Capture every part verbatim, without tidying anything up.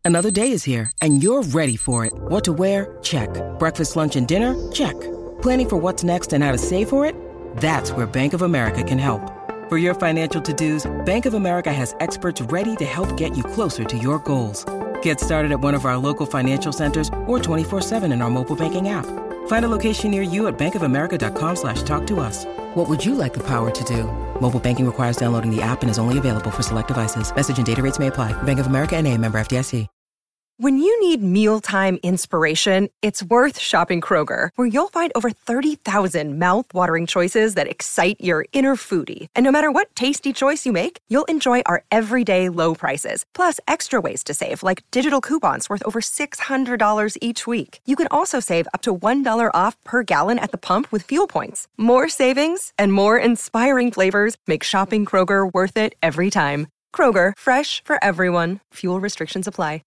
Another day is here, and you're ready for it. What to wear? Check. Breakfast, lunch, and dinner? Check. Planning for what's next and how to save for it? That's where Bank of America can help. For your financial to-dos, Bank of America has experts ready to help get you closer to your goals. Get started at one of our local financial centers or twenty-four seven in our mobile banking app. Find a location near you at bankofamerica.com slash talk to us. What would you like the power to do? Mobile banking requires downloading the app and is only available for select devices. Message and data rates may apply. Bank of America N A, member F D I C. When you need mealtime inspiration, it's worth shopping Kroger, where you'll find over thirty thousand mouth-watering choices that excite your inner foodie. And no matter what tasty choice you make, you'll enjoy our everyday low prices, plus extra ways to save, like digital coupons worth over six hundred dollars each week. You can also save up to one dollar off per gallon at the pump with fuel points. More savings and more inspiring flavors make shopping Kroger worth it every time. Kroger, fresh for everyone. Fuel restrictions apply.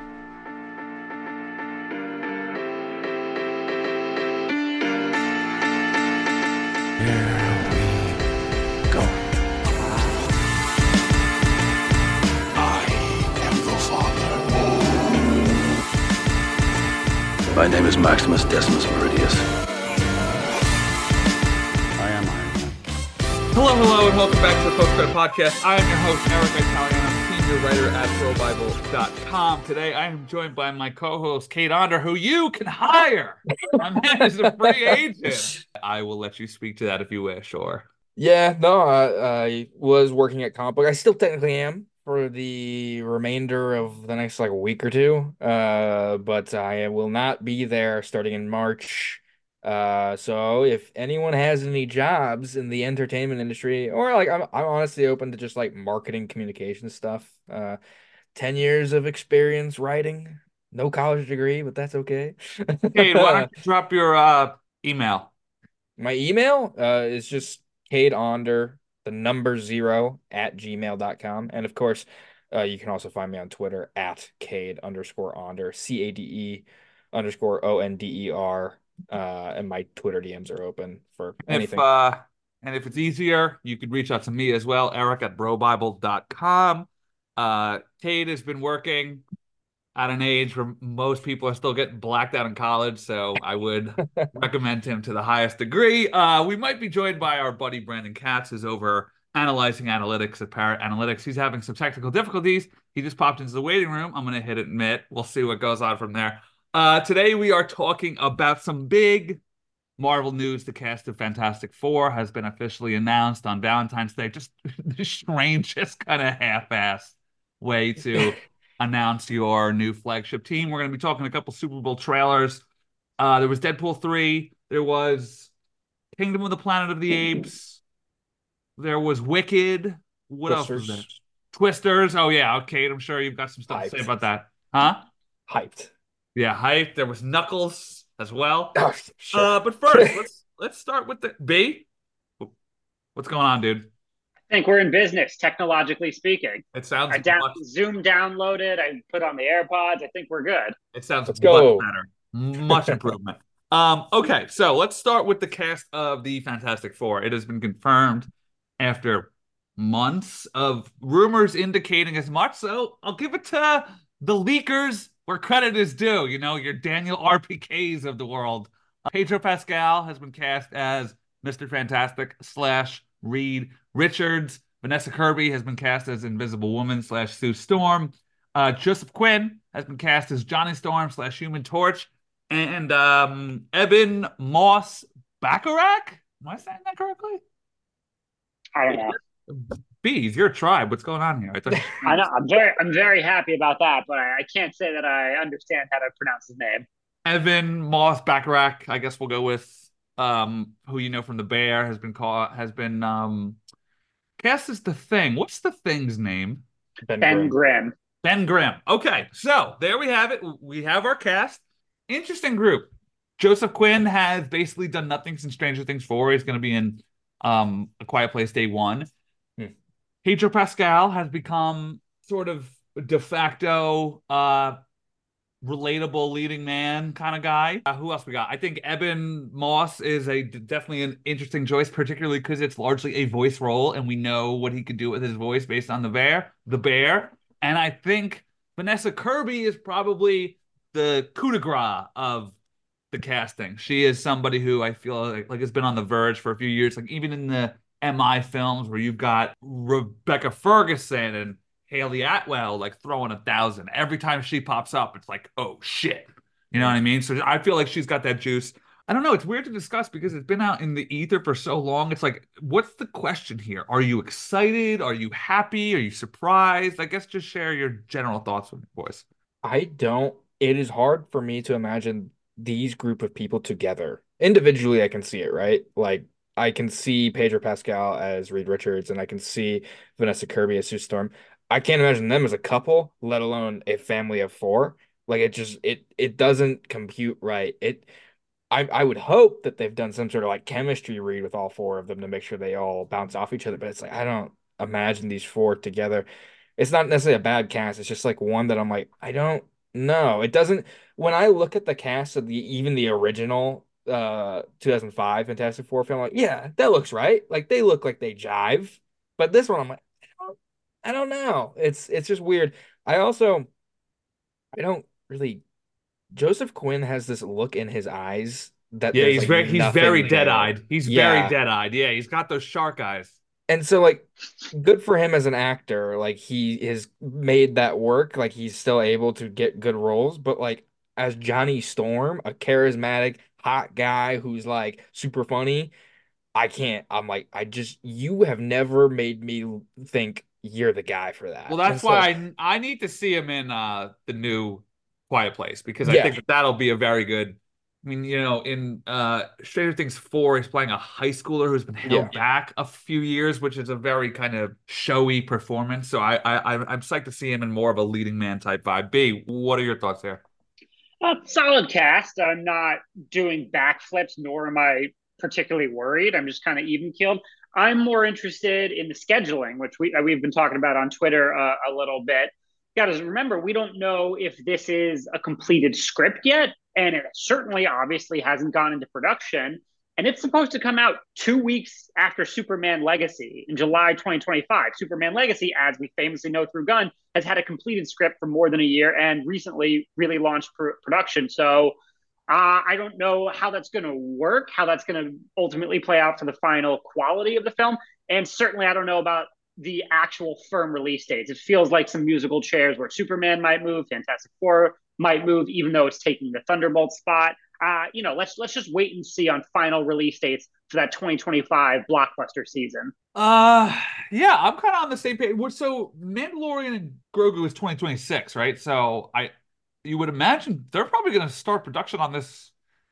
My name is Maximus Decimus Meridius. I am Iron Man. Hello, hello, and welcome back to the Post Credit Podcast. I am your host, Eric Italiano, senior writer at pro bible dot com. Today, I am joined by my co-host, Cade Onder, who you can hire. My man is a free agent. I will let you speak to that if you wish, or... Yeah, no, I, I was working at Comic Book. I still technically am for the remainder of the next like week or two. Uh, but I will not be there starting in March. Uh, so if anyone has any jobs in the entertainment industry, or like I'm, I'm honestly open to just like marketing communication stuff. Uh, ten years of experience writing, no college degree, but that's okay. Hey, why don't you drop your uh email? My email uh is just Cade Onder, the number zero at gmail dot com. And of course, uh, you can also find me on Twitter at Cade underscore Onder, C A D E underscore O N D E R. Uh, and my Twitter D Ms are open for anything. If, uh, and if it's easier, you could reach out to me as well, Eric at bro bible dot com. Uh, Cade has been working at an age where most people are still getting blacked out in college, so I would recommend him to the highest degree. Uh, we might be joined by our buddy Brandon Katz, who's over analyzing analytics at Parrot Analytics. He's having some technical difficulties. He just popped into the waiting room. I'm going to hit admit. We'll see what goes on from there. Uh, today we are talking about some big Marvel news. The cast of Fantastic Four has been officially announced on Valentine's Day. Just the strangest kind of half-assed way to announce your new flagship team. We're going to be talking a couple Super Bowl trailers. Uh, there was Deadpool three. There was Kingdom of the Planet of the Apes. There was Wicked. What Twisters. else was there? Twisters. Oh, yeah. Okay. I'm sure you've got some stuff Hyped. to say about that. Huh? Hyped. Yeah, hyped. There was Knuckles as well. Oh, sure. Uh, but first, let's let's start with the B. What's going on, dude? I think we're in business, technologically speaking. It sounds I down- much, Zoom downloaded. I put on the AirPods. I think we're good. it sounds Let's much go. better. Much improvement. Um, okay, so let's start with the cast of the Fantastic Four. It has been confirmed after months of rumors indicating as much. So I'll give it to the leakers where credit is due. You know, your Daniel R P Ks of the world. Uh, Pedro Pascal has been cast as Mister Fantastic slash Reed Richards. Vanessa Kirby has been cast as Invisible Woman slash Sue Storm. Uh, Joseph Quinn has been cast as Johnny Storm slash Human Torch. And um, Eben Moss Bacharach? Am I saying that correctly? I don't know. Bees, your tribe. What's going on here? I, thought... I know. I'm very, I'm very happy about that, but I, I can't say that I understand how to pronounce his name. Evan Moss Bacharach, I guess we'll go with um, who you know from The Bear, has been called has been um, cast as the Thing. What's the Thing's name? Ben, Ben Grimm. Grimm. Ben Grimm. Okay, so there we have it. We have our cast. Interesting group. Joseph Quinn has basically done nothing since Stranger Things four. He's going to be in um, A Quiet Place Day one. Hmm. Pedro Pascal has become sort of de facto uh, relatable leading man kind of guy. Uh, who else we got? I think Eben Moss is a definitely an interesting choice, particularly because it's largely a voice role, and we know what he could do with his voice based on the bear, the bear. And I think Vanessa Kirby is probably the coup de grace of the casting. She is somebody who I feel like, like has been on the verge for a few years. Like even in the M I films where you've got Rebecca Ferguson and Haley Atwell like throwing a thousand. Every time she pops up, it's like, oh shit. You know what I mean? So I feel like she's got that juice. I don't know. It's weird to discuss because it's been out in the ether for so long. It's like, what's the question here? Are you excited? Are you happy? Are you surprised? I guess just share your general thoughts with me, boys. I don't, it is hard for me to imagine these group of people together. Individually, I can see it, right? Like, I can see Pedro Pascal as Reed Richards, and I can see Vanessa Kirby as Sue Storm. I can't imagine them as a couple, let alone a family of four. Like, it just, it, it doesn't compute right. It, I, I would hope that they've done some sort of like chemistry read with all four of them to make sure they all bounce off each other. But it's like, I don't imagine these four together. It's not necessarily a bad cast. It's just like one that I'm like, I don't know. It doesn't, when I look at the cast of the, even the original uh two thousand five Fantastic Four film, I'm like, yeah, that looks right. Like they look like they jive. But this one, I'm like, I don't, I don't know. It's, it's just weird. I also, I don't really Joseph Quinn has this look in his eyes that Yeah, there's he's like very he's very nothing there. dead-eyed. He's very Yeah. dead-eyed. Yeah, he's got those shark eyes. And so like good for him as an actor. Like he has made that work. Like he's still able to get good roles, but like as Johnny Storm, a charismatic, hot guy who's like super funny, I can't. I'm like, I just you have never made me think you're the guy for that. Well, And that's so why I I need to see him in uh the new Quiet Place because I yeah, think that that'll be a very good. I mean, you know, in uh Stranger Things four, he's playing a high schooler who's been held yeah. back a few years, which is a very kind of showy performance. So I I I'm I'm psyched to see him in more of a leading man type vibe. B, what are your thoughts here? Uh, solid cast. I'm not doing backflips, nor am I particularly worried. I'm just kind of even keeled. I'm more interested in the scheduling, which we we've been talking about on Twitter uh, a little bit. Got to remember, we don't know if this is a completed script yet, and it certainly, obviously, hasn't gone into production. And it's supposed to come out two weeks after Superman Legacy in July twenty twenty-five. Superman Legacy, as we famously know through Gunn, has had a completed script for more than a year and recently really launched pr- production. So uh, I don't know how that's going to work, how that's going to ultimately play out for the final quality of the film. And certainly, I don't know about the actual firm release dates. It feels like some musical chairs where Superman might move, Fantastic Four might move, even though it's taking the Thunderbolt spot. Uh, you know, let's let's just wait and see on final release dates for that twenty twenty-five blockbuster season. Uh, yeah, I'm kind of on the same page. We're so Mandalorian and Grogu is twenty twenty-six, right? So I, you would imagine they're probably going to start production on this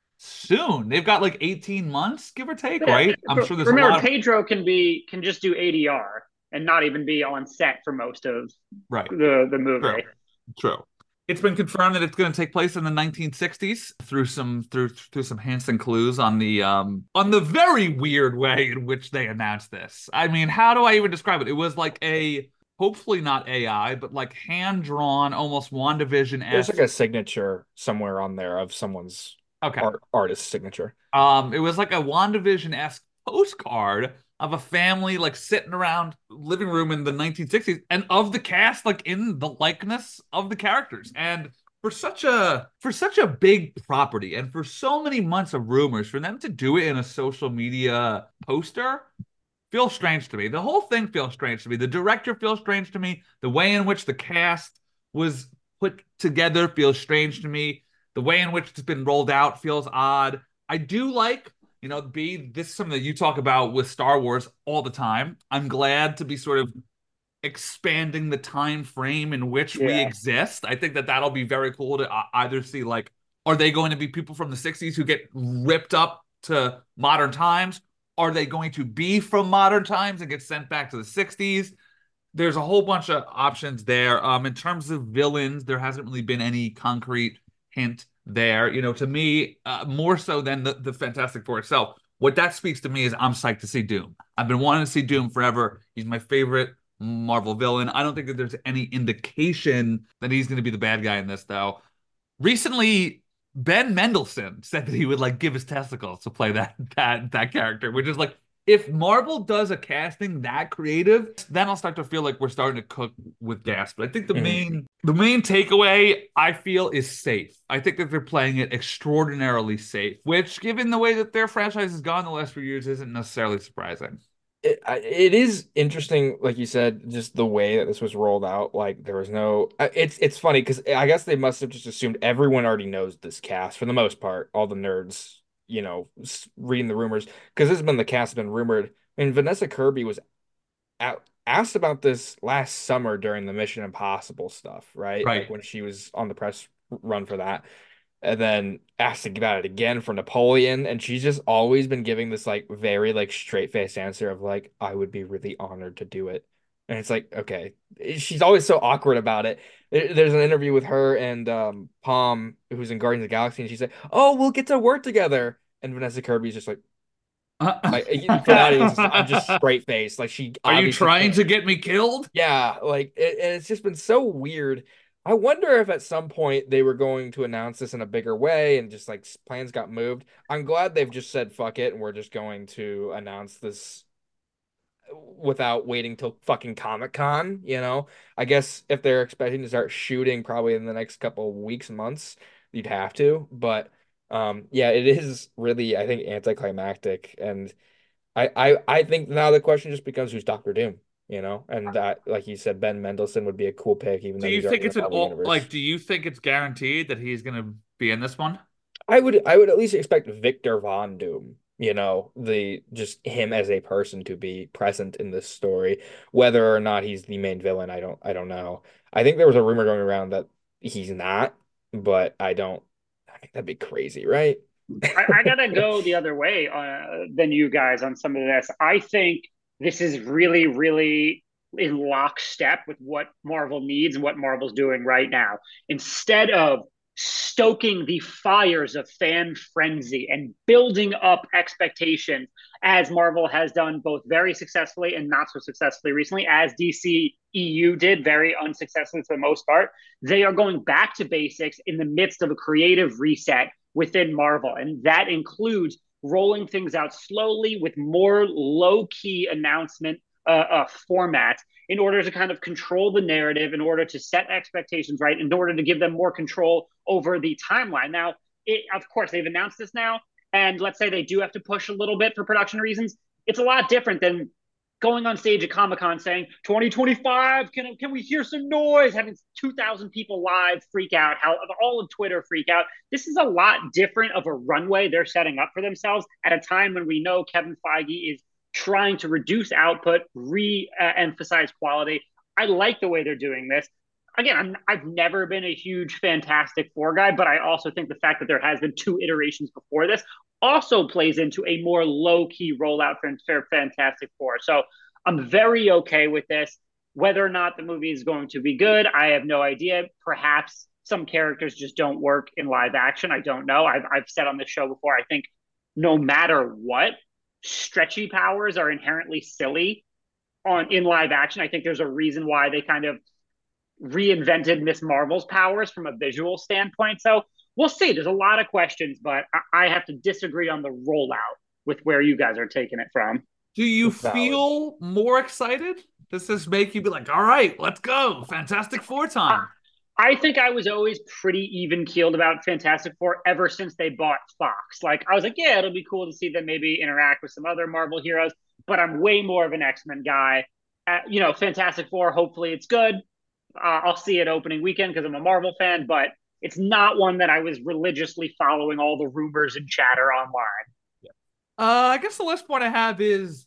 soon. They've got like eighteen months, give or take, Yeah. right? I'm sure there's Remember, a lot of Pedro can be can just do A D R and not even be on set for most of right. the the movie. True. True. It's been confirmed that it's going to take place in the nineteen sixties through some through through some hints and clues on the um on the very weird way in which they announced this. I mean, how do I even describe it? It was like a hopefully not A I, but like hand drawn, almost WandaVision-esque. There's like a signature somewhere on there of someone's okay art, artist signature. Um, it was like a WandaVision-esque postcard of a family like sitting around living room in the nineteen sixties and of the cast like in the likeness of the characters. And for such a for such a big property and for so many months of rumors, for them to do it in a social media poster feels strange to me. The whole thing feels strange to me. The director feels strange to me. The way in which the cast was put together feels strange to me. The way in which it's been rolled out feels odd. I do like You know, B, this is something that you talk about with Star Wars all the time. I'm glad to be sort of expanding the time frame in which Yeah. we exist. I think that that'll be very cool to uh, either see, like, are they going to be people from the sixties who get ripped up to modern times? Are they going to be from modern times and get sent back to the sixties? There's a whole bunch of options there. Um, in terms of villains, there hasn't really been any concrete hint there. You know, to me, uh, more so than the, the Fantastic Four itself. What that speaks to me is I'm psyched to see Doom. I've been wanting to see Doom forever. He's my favorite Marvel villain. I don't think that there's any indication that he's going to be the bad guy in this, though. Recently, Ben Mendelsohn said that he would like give his testicles to play that that that character, which is like if Marvel does a casting that creative, then I'll start to feel like we're starting to cook with gas. But I think the Mhm. main the main takeaway I feel is safe. I think that they're playing it extraordinarily safe, which, given the way that their franchise has gone the last few years, isn't necessarily surprising. It, I- it is interesting, like you said, just the way that this was rolled out. Like there was no. I- It's it's funny because I guess they must have just assumed everyone already knows this cast for the most part. All the nerds, you know, s- reading the rumors because this has been the cast has been rumored. I mean, Vanessa Kirby was out, asked about this last summer during the Mission Impossible stuff, right? Like Right. when she was on the press run for that and then asked about it again for Napoleon, and she's just always been giving this like very like straight-faced answer of like, I would be really honored to do it. And it's like, okay. She's always so awkward about it. There- There's an interview with her and um Palm, who's in Guardians of the Galaxy, and she's like, oh, we'll get to work together. And Vanessa Kirby's just like, like for that, it was just, I'm just straight faced. Like she Are you obviously trying can't. to get me killed? Yeah, like it, and it's just been so weird. I wonder if at some point they were going to announce this in a bigger way and just like plans got moved. I'm glad they've just said fuck it and we're just going to announce this without waiting till fucking Comic-Con, you know? I guess if they're expecting to start shooting probably in the next couple of weeks, months, you'd have to. But um yeah, it is really, I think, anticlimactic. And I, I I think now the question just becomes who's Doctor Doom, you know? And that, like you said, Ben Mendelsohn would be a cool pick, even Do though you he's think already in it's the an Marvel all like? universe. Do you think it's guaranteed that he's gonna be in this one? I would I would at least expect Victor Von Doom, you know, the just him as a person to be present in this story. Whether or not he's the main villain, I don't I don't know. I think there was a rumor going around that he's not, but I don't I think that'd be crazy, right? I, I gotta go the other way uh, than you guys on some of this. I think this is really, really in lockstep with what Marvel needs and what Marvel's doing right now. Instead of stoking the fires of fan frenzy and building up expectations, as Marvel has done both very successfully and not so successfully recently, as D C E U did very unsuccessfully for the most part, they are going back to basics in the midst of a creative reset within Marvel. And that includes rolling things out slowly with more low key announcement uh, uh, format in order to kind of control the narrative, in order to set expectations right, in order to give them more control over the timeline. Now, it, of course, they've announced this now. And let's say they do have to push a little bit for production reasons. It's a lot different than going on stage at Comic Con saying twenty twenty-five, can can we hear some noise? Having two thousand people live freak out, how all of Twitter freak out. This is a lot different of a runway they're setting up for themselves at a time when we know Kevin Feige is trying to reduce output, re-emphasize quality. I like the way they're doing this. Again, I'm, I've never been a huge Fantastic Four guy, but I also think the fact that there has been two iterations before this also plays into a more low-key rollout for Fantastic Four. So I'm very okay with this. Whether or not the movie is going to be good, I have no idea. Perhaps some characters just don't work in live action. I don't know. I've, I've said on this show before, I think no matter what, stretchy powers are inherently silly on in live action. I think there's a reason why they kind of reinvented Miss Marvel's powers from a visual standpoint. So we'll see. There's a lot of questions, but I, I have to disagree on the rollout with where you guys are taking it from. Do you Valid. feel more excited? Does this make you be like, all right, let's go, Fantastic Four time? I think I was always pretty even keeled about Fantastic Four ever since they bought Fox. Like, I was like, yeah, it'll be cool to see them maybe interact with some other Marvel heroes, but I'm way more of an X-Men guy. Uh, you know, Fantastic Four, hopefully it's good. Uh, I'll see it opening weekend because I'm a Marvel fan, but it's not one that I was religiously following all the rumors and chatter online. Uh, I guess the last point I have is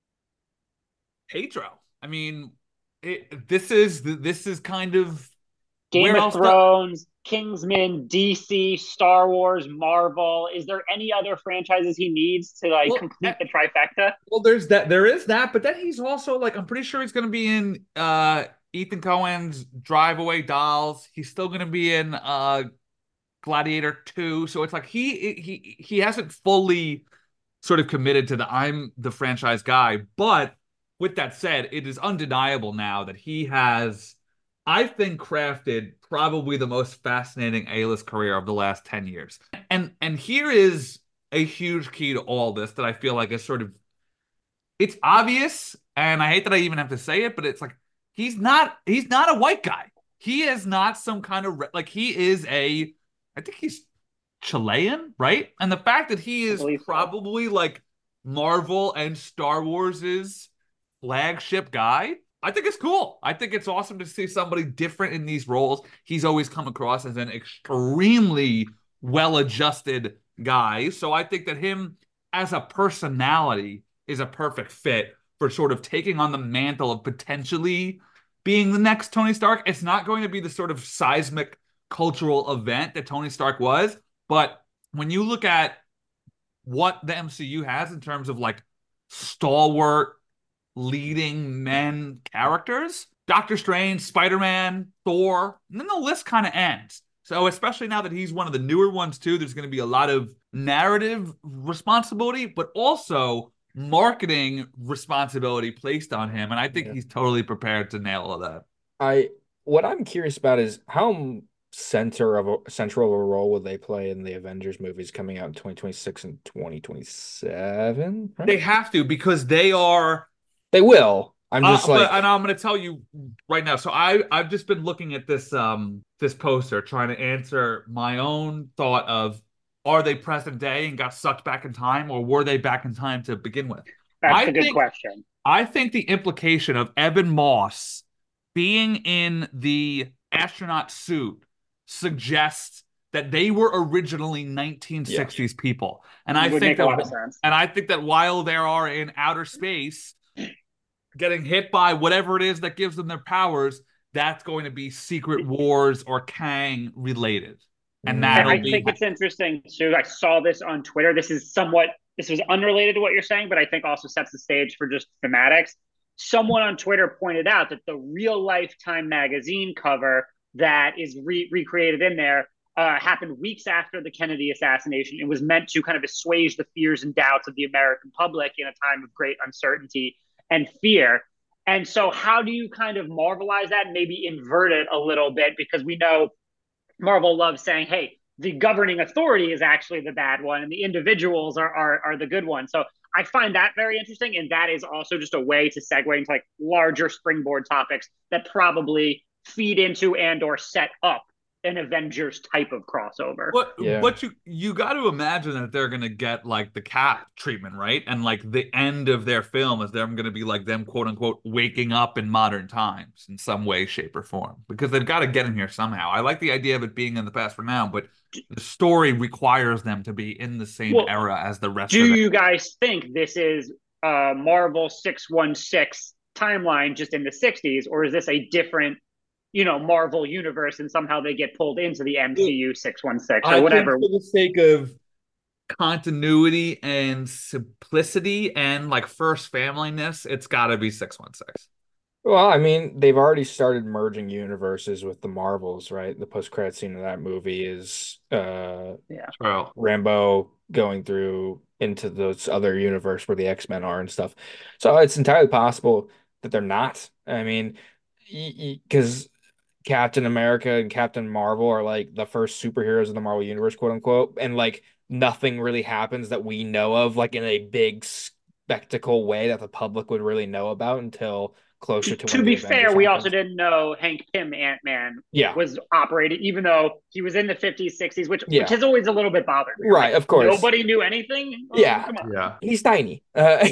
Pedro. I mean, it, this is this is kind of Game where of else? Do, Thrones, Kingsman, D C, Star Wars, Marvel. Is there any other franchises he needs to like well, eh, complete the trifecta? well, there's that. There is that, but then he's also like, I'm pretty sure he's going to be in uh Ethan Cohen's Drive Away Dolls. He's still going to be in uh Gladiator two. So it's like he he he hasn't fully sort of committed to the I'm the franchise guy. But with that said, it is undeniable now that he has, I think, crafted probably the most fascinating A-list career of the last ten years. And and here is a huge key to all this that I feel like is sort of it's obvious, and I hate that I even have to say it, but it's like he's not he's not a white guy. He is not some kind of like he is a I think he's Chilean, right? And the fact that he is probably so. like Marvel and Star Wars's flagship guy, I think it's cool. I think it's awesome to see somebody different in these roles. He's always come across as an extremely well-adjusted guy. So I think that him as a personality is a perfect fit for sort of taking on the mantle of potentially being the next Tony Stark. It's not going to be the sort of seismic cultural event that Tony Stark was, but when you look at what the M C U has in terms of like stalwart leading men characters, Doctor Strange, Spider-Man, Thor, and then the list kind of ends. So especially now that he's one of the newer ones too, there's going to be a lot of narrative responsibility, but also marketing responsibility placed on him. And I think yeah. he's totally prepared to nail all that. I what I'm curious about is how center of a central of a role will they play in the Avengers movies coming out in twenty twenty-six and twenty twenty-seven? Right? They have to, because they are they will. I'm just uh, like but, and I'm going to tell you right now. So I I've just been looking at this um this poster trying to answer my own thought of, are they present day and got sucked back in time, or were they back in time to begin with? That's I a good think, question. I think the implication of Evan Moss being in the astronaut suit suggests that they were originally nineteen sixties yeah. people. And I think that and I think that while they are in outer space getting hit by whatever it is that gives them their powers, that's going to be Secret Wars or Kang related. And that'll I be think it's interesting too. I saw this on Twitter. This is somewhat this is unrelated to what you're saying, but I think also sets the stage for just thematics. Someone on Twitter pointed out that the real life Time magazine cover that is re- recreated in there uh, happened weeks after the Kennedy assassination. It was meant to kind of assuage the fears and doubts of the American public in a time of great uncertainty and fear. And so how do you kind of marvelize that and maybe invert it a little bit? Because we know Marvel loves saying, hey, the governing authority is actually the bad one and the individuals are, are, are the good ones. So I find that very interesting. And that is also just a way to segue into like larger springboard topics that probably feed into and or set up an Avengers type of crossover. But, yeah. but you you got to imagine that they're going to get like the Cap treatment, right? And like the end of their film is them going to be like them, quote unquote, waking up in modern times in some way, shape, or form, because they've got to get in here somehow. I like the idea of it being in the past for now, but the story requires them to be in the same well, era as the rest do of it. Do you guys think this is uh, Marvel six one six timeline just in the sixties, or is this a different, you know, Marvel universe and somehow they get pulled into the M C U six one six or I whatever? Think for the sake of continuity and simplicity and like first familyness, it's got to be six one six. Well, I mean, they've already started merging universes with the Marvels, right? The post-credit scene of that movie is uh, yeah. Well, Rambo going through into those other universe where the X-Men are and stuff. So it's entirely possible that they're not. I mean, because Captain America and Captain Marvel are like the first superheroes in the Marvel universe, quote unquote, and like nothing really happens that we know of, like in a big spectacle way that the public would really know about until closer to. To when be the fair, Avengers we happens. also didn't know Hank Pym Ant-Man yeah. was operating, even though he was in the fifties, sixties, which yeah. which has always a little bit bothered me. Right, like, of course. Nobody knew anything. Oh, yeah, come on. yeah, he's tiny, uh,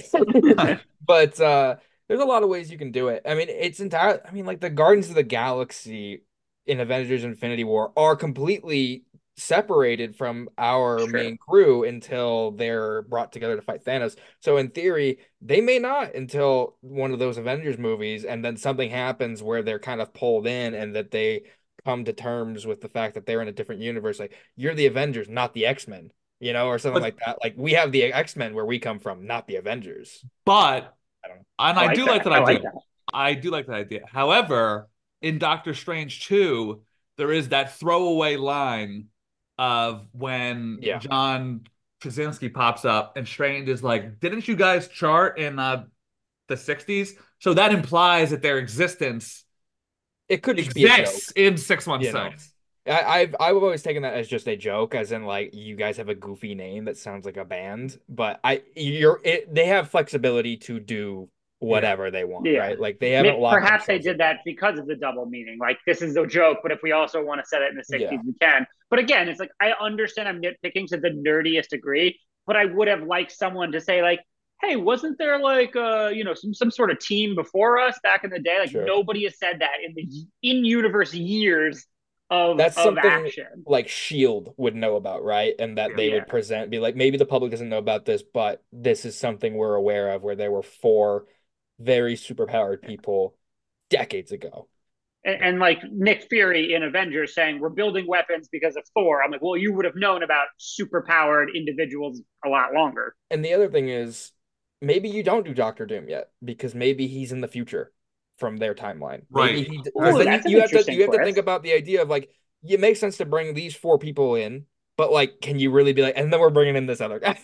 but uh, there's a lot of ways you can do it. I mean, it's entirely. I mean, like the Guardians of the Galaxy in Avengers Infinity War are completely separated from our Sure. main crew until they're brought together to fight Thanos. So in theory, they may not until one of those Avengers movies, and then something happens where they're kind of pulled in and that they come to terms with the fact that they're in a different universe. Like, you're the Avengers, not the X-Men, you know, or something but, like that. Like, we have the X-Men where we come from, not the Avengers. But I don't know. and I I, like do that. like that I idea. like that. I do like that idea. However, in Doctor Strange two, there is that throwaway line of when Yeah. John Krasinski pops up and Strange is like, didn't you guys chart in uh, the sixties? So that implies that their existence It could just be a joke. exists in six one You know? six. I, I've I've always taken that as just a joke, as in like you guys have a goofy name that sounds like a band, but I you're it, they have flexibility to do Yeah. whatever they want, Yeah. right? Like they haven't locked Perhaps they themselves did in. that because of the double meaning. Like, this is a joke, but if we also want to set it in the Yeah, sixties, we can. But again, it's like, I understand I'm nitpicking to the nerdiest degree, but I would have liked someone to say, like, hey, wasn't there like uh, you know, some some sort of team before us back in the day? Like, sure. nobody has said that in the in universe years of That's of something action. like Shield would know about, right? And that Yeah. they Yeah. would present, be like, maybe the public doesn't know about this, but this is something we're aware of, where there were four very superpowered people decades ago. And, and like Nick Fury in Avengers saying we're building weapons because of Thor. I'm like, well, you would have known about superpowered individuals a lot longer. And the other thing is, maybe you don't do Doctor Doom yet because maybe he's in the future from their timeline. Maybe Right. he, because Ooh, then you, that's an you have to interesting you have to think twist. about the idea of like, it makes sense to bring these four people in, but like, can you really be like, and then we're bringing in this other guy?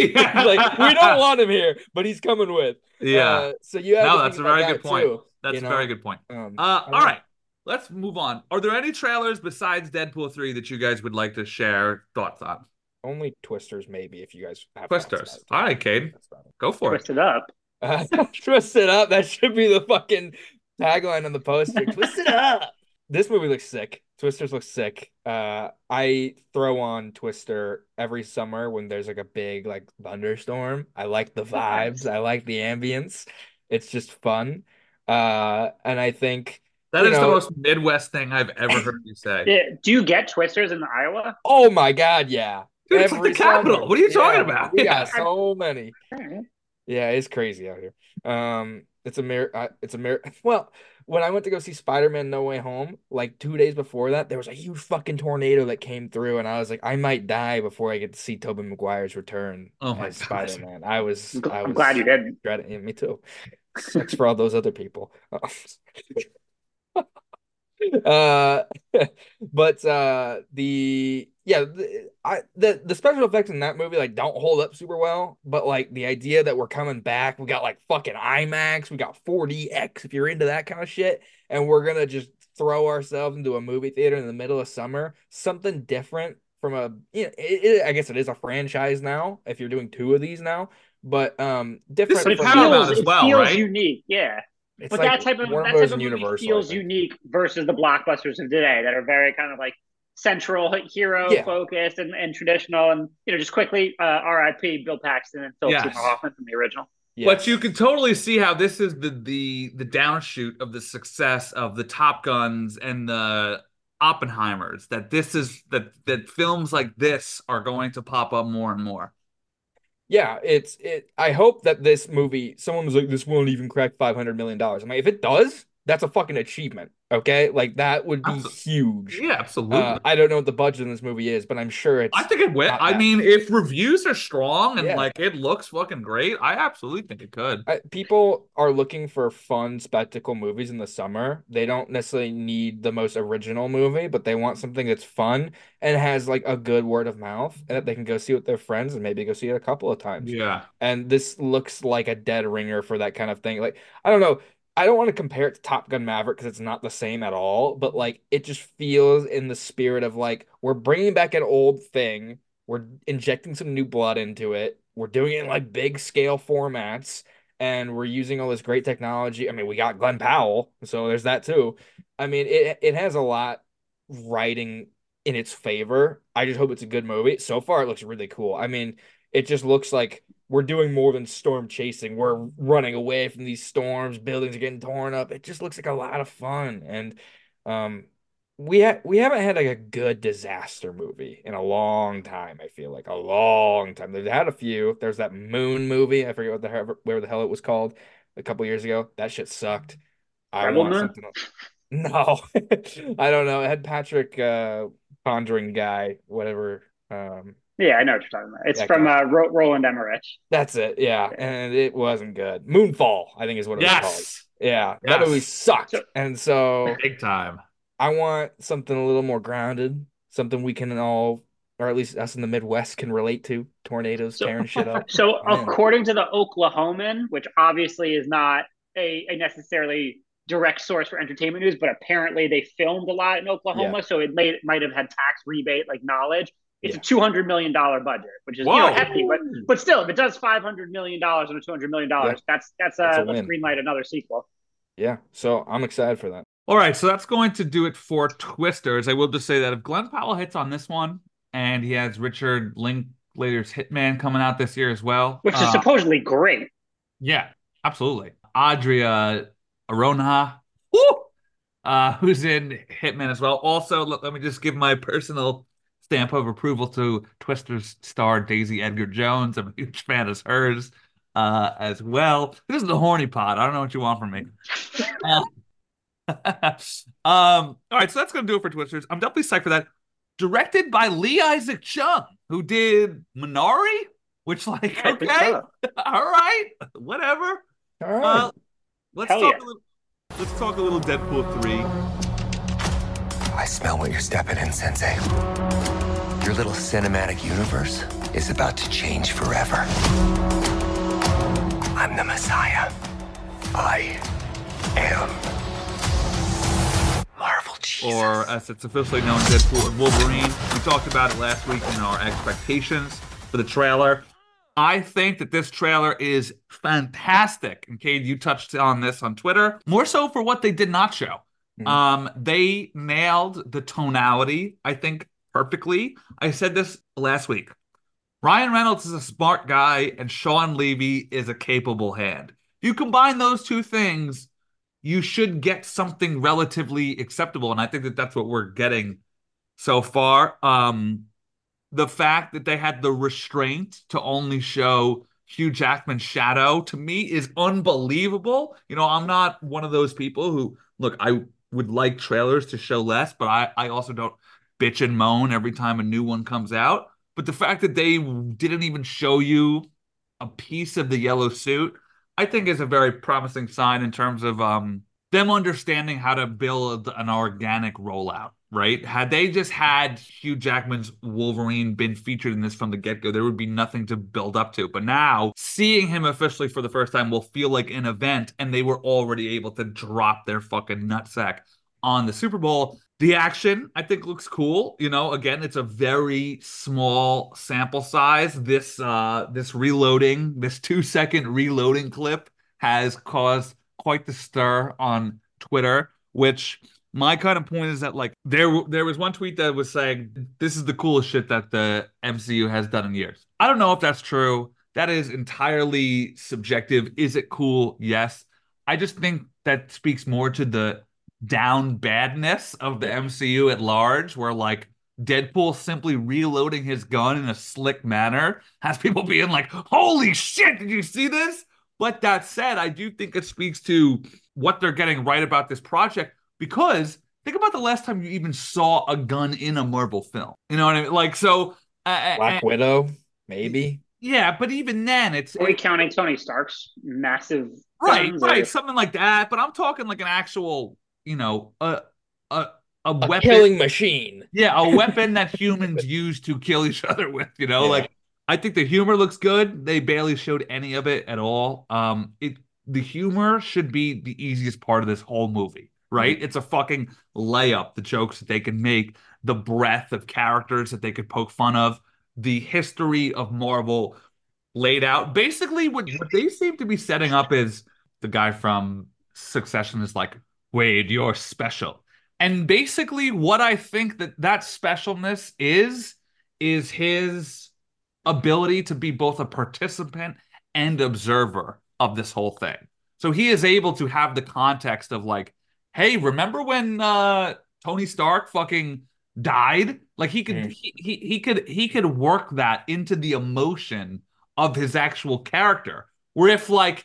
Like, we don't want him here, but he's coming with. Yeah. Uh, so you have No, to think that's a about very that good point. too. That's You a very know, good point. um, Uh, I all don't know. right. Let's move on. Are there any trailers besides Deadpool three that you guys would like to share thoughts on? Only Twisters, maybe, if you guys have thoughts Twisters. about it. All right, Cade. That's about it. Go for it. Twist it up. Uh, twist it up. That should be the fucking tagline on the poster. Twist it up. This movie looks sick. Twisters looks sick. Uh, I throw on Twister every summer when there's like a big like thunderstorm. I like the vibes. Nice. I like the ambience. It's just fun. Uh, and I think That you is the know, most Midwest thing I've ever heard you say. Yeah, do you get twisters in Iowa? oh my God, yeah. Dude, it's like Every the capital. summer. What are you talking Yeah, about? we Yeah. got so many. All right. Yeah, it's crazy out here. Um, it's a mir uh, it's a mir well, when I went to go see Spider-Man No Way Home, like two days before that, there was a huge fucking tornado that came through, and I was like, I might die before I get to see Tobey Maguire's return Oh my as gosh. Spider-Man. I was I'm, gl- I I'm was glad you didn't. dreading yeah, me too. Sucks for all those other people. Uh, but uh, the yeah, the, I the the special effects in that movie like don't hold up super well. But like the idea that we're coming back, we got like fucking IMAX, we got four D X if you're into that kind of shit, and we're gonna just throw ourselves into a movie theater in the middle of summer, something different from a you know, it, it, I guess it is a franchise now if you're doing two of these now, but um, different But it from Paramount feels as it well, feels right? unique, yeah. it's But like that type of Warner that Bros. type of And movie Universal, I feels think. unique versus the blockbusters of today that are very kind of like central hero Yeah. focused and, and traditional. And you know, just quickly, uh, R I P Bill Paxton and Philip Yes. Seymour Hoffman from the original. But Yes. you can totally see how this is the the the downshoot of the success of the Top Guns and the Oppenheimers. That this is that that films like this are going to pop up more and more. Yeah, it's it. I hope that this movie, someone was like, this won't even crack five hundred million dollars. I mean, if it does, that's a fucking achievement. Okay, like that would be Absol- huge. Yeah, Uh, absolutely. I don't know what the budget in this movie is, but I'm sure it's I think it will. not I bad. mean, if reviews are strong and Yeah. like it looks fucking great, I absolutely think it could. I, people are looking for fun spectacle movies in the summer. They don't necessarily need the most original movie, but they want something that's fun and has like a good word of mouth and that they can go see with their friends and maybe go see it a couple of times. Yeah. And this looks like a dead ringer for that kind of thing. Like, I don't know. I don't want to compare it to Top Gun Maverick because it's not the same at all, but like it just feels in the spirit of like we're bringing back an old thing, we're injecting some new blood into it, we're doing it in like big scale formats, and we're using all this great technology. I mean, we got Glenn Powell, so there's that too. I mean, it it has a lot writing in its favor. I just hope it's a good movie. So far, it looks really cool. I mean, it just looks like we're doing more than storm chasing. We're running away from these storms. Buildings are getting torn up. It just looks like a lot of fun. And um, we ha we haven't had like a good disaster movie in a long time. I feel like a long time. They've had a few. There's that Moon movie. I forget what the hell, where the hell it was called a couple years ago. That shit sucked. I Rebel want Moon? something else. No, I don't know. It had Patrick uh, Conjuring guy, whatever. Um, Yeah, I know what you're talking about. It's That from guy. uh, Ro- Roland Emmerich. That's it. Yeah. Yeah. And it wasn't good. Moonfall, I think is what it was called. Yes. Yeah. That movie Yes. sucked. So- And so Big time. I want something a little more grounded, something we can all, or at least us in the Midwest can relate to. Tornadoes So- tearing shit up. So Man. according to the Oklahoman, which obviously is not a, a necessarily direct source for entertainment news, but apparently they filmed a lot in Yeah. Oklahoma, so it may might have had tax rebate like knowledge. It's Yeah. a two hundred million dollar budget, which is you know Whoa. hefty, but but still, if it does five hundred million dollars on a two hundred million dollars, Yeah. that's that's That's uh a let's win. greenlight another sequel. Yeah. So I'm excited for that. All right, so that's going to do it for Twisters. I will just say that if Glenn Powell hits on this one, and he has Richard Linklater's Hitman coming out this year as well, Which is uh, supposedly great. yeah, absolutely. Adria Aronha, woo, uh, who's in Hitman as well. Also, let, let me just give my personal stamp of approval to Twisters star Daisy Edgar Jones. I'm a huge fan of hers uh, as well. This is the horny pod. I don't know what you want from me. Uh, um, all right, so that's gonna do it for Twisters. I'm definitely psyched for that. Directed by Lee Isaac Chung, who did Minari, which like Yeah, I think okay, so. all right, whatever. All right. Uh, let's Hell talk yeah. a little. Let's talk a little Deadpool three. I smell what you're stepping in, Sensei. Your little cinematic universe is about to change forever. I'm the Messiah. I am Marvel Jesus. Or as it's officially known, Deadpool and Wolverine. We talked about it last week in our expectations for the trailer. I think that this trailer is fantastic. And Cade, you touched on this on Twitter, more so for what they did not show. Mhm. Um, they nailed the tonality, I think, perfectly. I said this last week. Ryan Reynolds is a smart guy, and Sean Levy is a capable hand. You combine those two things, you should get something relatively acceptable. And I think that that's what we're getting so far. Um, the fact that they had the restraint to only show Hugh Jackman's shadow to me is unbelievable. You know, I'm not one of those people who, look, I would like trailers to show less, but I, I also don't bitch and moan every time a new one comes out. But the fact that they didn't even show you a piece of the yellow suit, I think is a very promising sign in terms of um, them understanding how to build an organic rollout, right? Had they just had Hugh Jackman's Wolverine been featured in this from the get-go, there would be nothing to build up to. But now, seeing him officially for the first time will feel like an event, and they were already able to drop their fucking nutsack on the Super Bowl. The action, I think, looks cool. You know, again, it's a very small sample size. This uh this reloading, this two-second reloading clip has caused quite the stir on Twitter, which my kind of point is that like there there was one tweet that was saying this is the coolest shit that the M C U has done in years. I don't know if that's true. That is entirely subjective. Is it cool? Yes. I just think that speaks more to the down badness of the M C U at large, where like Deadpool simply reloading his gun in a slick manner has people being like, holy shit, did you see this? But that said, I do think it speaks to what they're getting right about this project, because think about the last time you even saw a gun in a Marvel film. You know what I mean? Like, so uh, Black uh, Widow, maybe. Yeah, but even then, it's Are we it, counting Tony Stark's massive right, guns, right, or- something like that. But I'm talking like an actual, you know, a a a A weapon, killing machine. yeah, a weapon that humans use to kill each other with. You know, Yeah. like I think the humor looks good. They barely showed any of it at all. Um, it the humor should be the easiest part of this whole movie, right? Mm-hmm. It's a fucking layup. The jokes that they can make, the breadth of characters that they could poke fun of, the history of Marvel laid out. Basically, what, what they seem to be setting up is the guy from Succession is like, Wade, you're special. And basically, what I think that that specialness is, is his ability to be both a participant and observer of this whole thing. So he is able to have the context of like, hey, remember when uh, Tony Stark fucking died? Like he could, Mm. he, he he could he could work that into the emotion of his actual character. Where if like,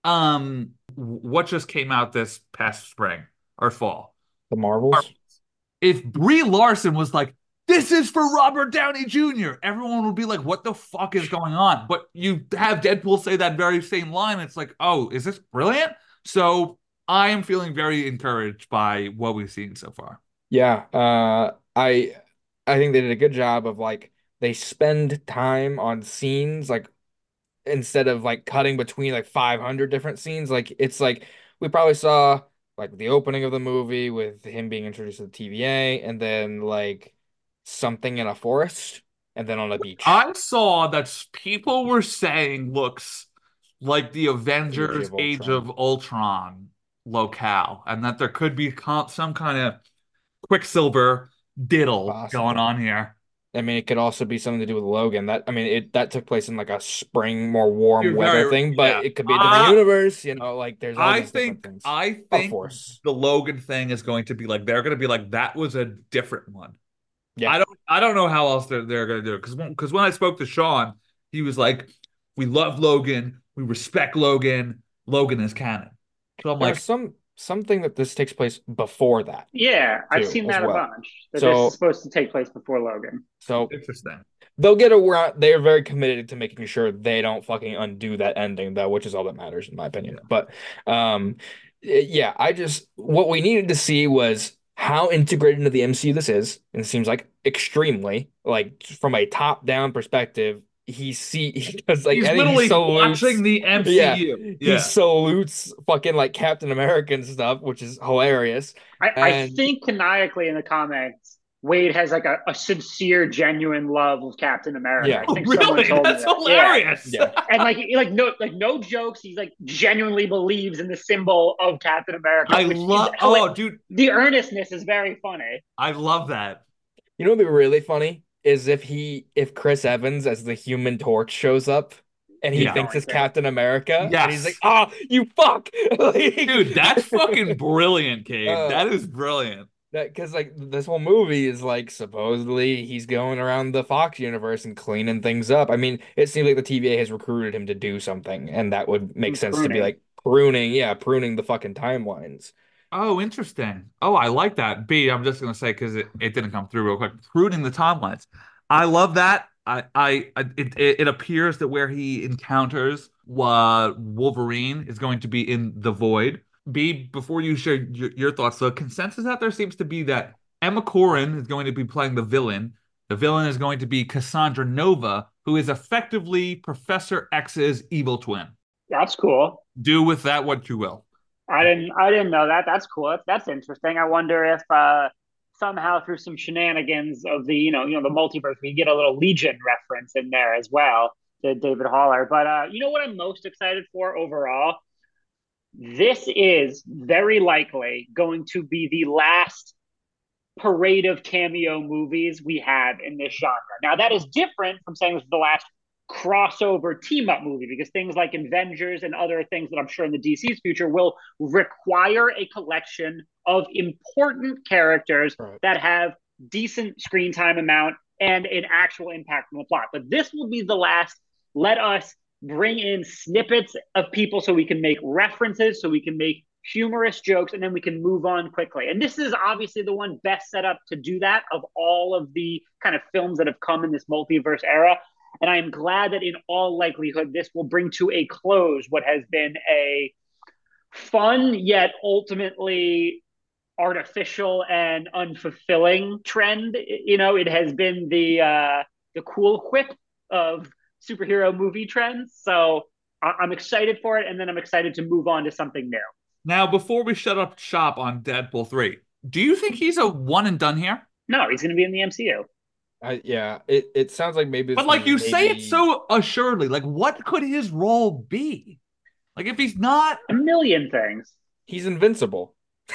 um, what just came out this past spring or fall? The Marvels. If Brie Larson was like, this is for Robert Downey Junior, everyone would be like, what the fuck is going on? But you have Deadpool say that very same line. It's like, oh, is this brilliant? So I am feeling very encouraged by what we've seen so far. Yeah, uh, I I think they did a good job of like they spend time on scenes like instead of like cutting between like five hundred different scenes. Like it's like we probably saw like the opening of the movie with him being introduced to the T V A, and then like something in a forest, and then on a beach. I saw that s- people were saying looks like the Age Avengers of Age Ultron. of Ultron locale, and that there could be com- some kind of Quicksilver diddle going Possibly. on here. I mean, it could also be something to do with Logan. That I mean, it that took place in like a spring, more warm You're weather very, thing, but yeah. it could be a different Uh, universe. You know, like there's all I these different think things. I Of think course, the Logan thing is going to be like they're going to be like that was a different one. yeah. I don't I don't know how else they're they're going to do it because because when I spoke to Sean, he was like, "We love Logan, we respect Logan. Logan is canon." So I'm There's like, some something that this takes place before that Yeah, I've too, seen as that a well. bunch. That this is So supposed to take place before Logan. so interesting. they'll get around. They are very committed to making sure they don't fucking undo that ending, though, which is all that matters in my opinion. Yeah. But um, yeah, I just what we needed to see was how integrated into the M C U this is, and it seems like extremely, like from a top-down perspective. He see because like He's I think he literally salutes, watching the yeah, M C U. he Yeah. salutes fucking like Captain America and stuff, which is hilarious. I, I And think canonically in the comics, Wade has like a, a sincere, genuine love of Captain America. yeah, I Oh, think someone really? told me That's that. Yeah. hilarious. yeah. And like like no like no jokes. He's like genuinely believes in the symbol of Captain America, I which is love. Oh, dude, the earnestness is very funny. I love that. You know what'd be really funny is if he if Chris Evans as the Human Torch shows up and he Yeah. thinks it's Going to. Captain America and he's like, Yes. "Oh, you fuck!" Like, Dude, that's fucking brilliant, Cade. uh, That is brilliant. that because like this whole movie is like supposedly he's going around the Fox universe and cleaning things up. I mean, it seems like the T V A has recruited him to do something, and that would make Some sense to be pruning. like pruning, yeah, pruning the fucking timelines. Oh, interesting. Oh, I like that. B, I'm just gonna say because it, it didn't come through real quick. Pruning the timelines. I love that. I, I, I it, it, it appears that where he encounters uh, Wolverine is going to be in the Void. B, before you share your, your thoughts, the consensus out there seems to be that Emma Corrin is going to be playing the villain. The villain is going to be Cassandra Nova, who is effectively Professor X's evil twin. That's cool. Do with that what you will. I didn't I didn't know that. That's cool. That's, that's interesting. I wonder if uh, somehow through some shenanigans of the you know you know the multiverse we get a little Legion reference in there as well to David Haller. But uh, you know what I'm most excited for overall? This is very likely going to be the last parade of cameo movies we have in this genre. Now that is different from saying this is the last crossover team up movie because things like Avengers and other things that I'm sure in the D C's future will require a collection of important characters Right. that have decent screen time amount and an actual impact on the plot. But this will be the last. Let us bring in snippets of people so we can make references, so we can make humorous jokes, and then we can move on quickly. And this is obviously the one best set up to do that of all of the kind of films that have come in this multiverse era. And I am glad that in all likelihood, this will bring to a close what has been a fun yet ultimately artificial and unfulfilling trend. You know, it has been the uh, the cool whip of superhero movie trends. So I- I'm excited for it, and then I'm excited to move on to something new. Now, before we shut up shop on Deadpool three, do you think he's a one and done here? No, he's going to be in the M C U. I, yeah, it, it sounds like maybe But this like was you say it maybe so assuredly, like what could his role be? Like if he's not, A million things. he's invincible.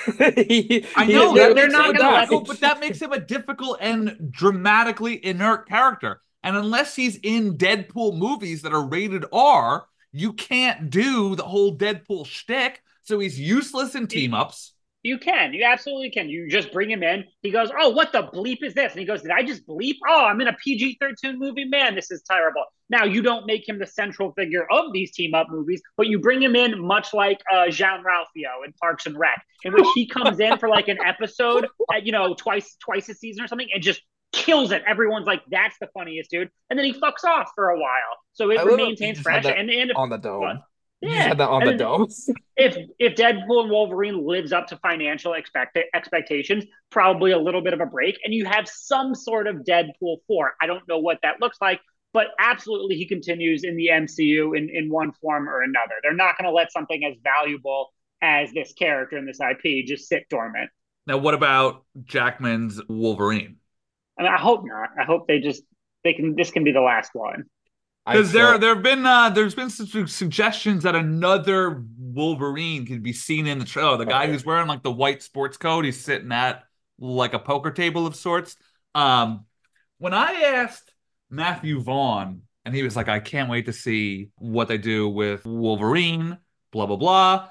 He- I he know has that they're makes not him gonna let difficult, him- but that makes him a difficult and dramatically inert character. And unless he's in Deadpool movies that are rated R, you can't do the whole Deadpool shtick. So he's useless in team ups. You can. You absolutely can. You just bring him in. He goes, "Oh, what the bleep is this?" And he goes, "Did I just bleep? Oh, I'm in a P G thirteen movie. Man, this is terrible." Now, you don't make him the central figure of these team up movies, but you bring him in much like uh, Jean Ralphio in Parks and Rec, in which he comes in for like an episode, at, you know, twice twice a season or something, and just kills it. Everyone's like, "That's the funniest dude," and then he fucks off for a while, so it I love how maintains you just fresh. had that And and on the dome. what? You just Yeah, had that on and the then- dome. if if Deadpool and Wolverine lives up to financial expect expectations, probably a little bit of a break, and you have some sort of Deadpool four. I don't know what that looks like, but absolutely he continues in the M C U in, in one form or another. They're not going to let something as valuable as this character in this I P just sit dormant. Now, what about Jackman's Wolverine? I mean, I hope not. I hope they just they can. This can be the last one. Because there there have been uh, there's been some suggestions that another Wolverine could be seen in the trailer. The guy Okay. who's wearing like the white sports coat, he's sitting at like a poker table of sorts. Um, when I asked Matthew Vaughn, and he was like, "I can't wait to see what they do with Wolverine," blah blah blah.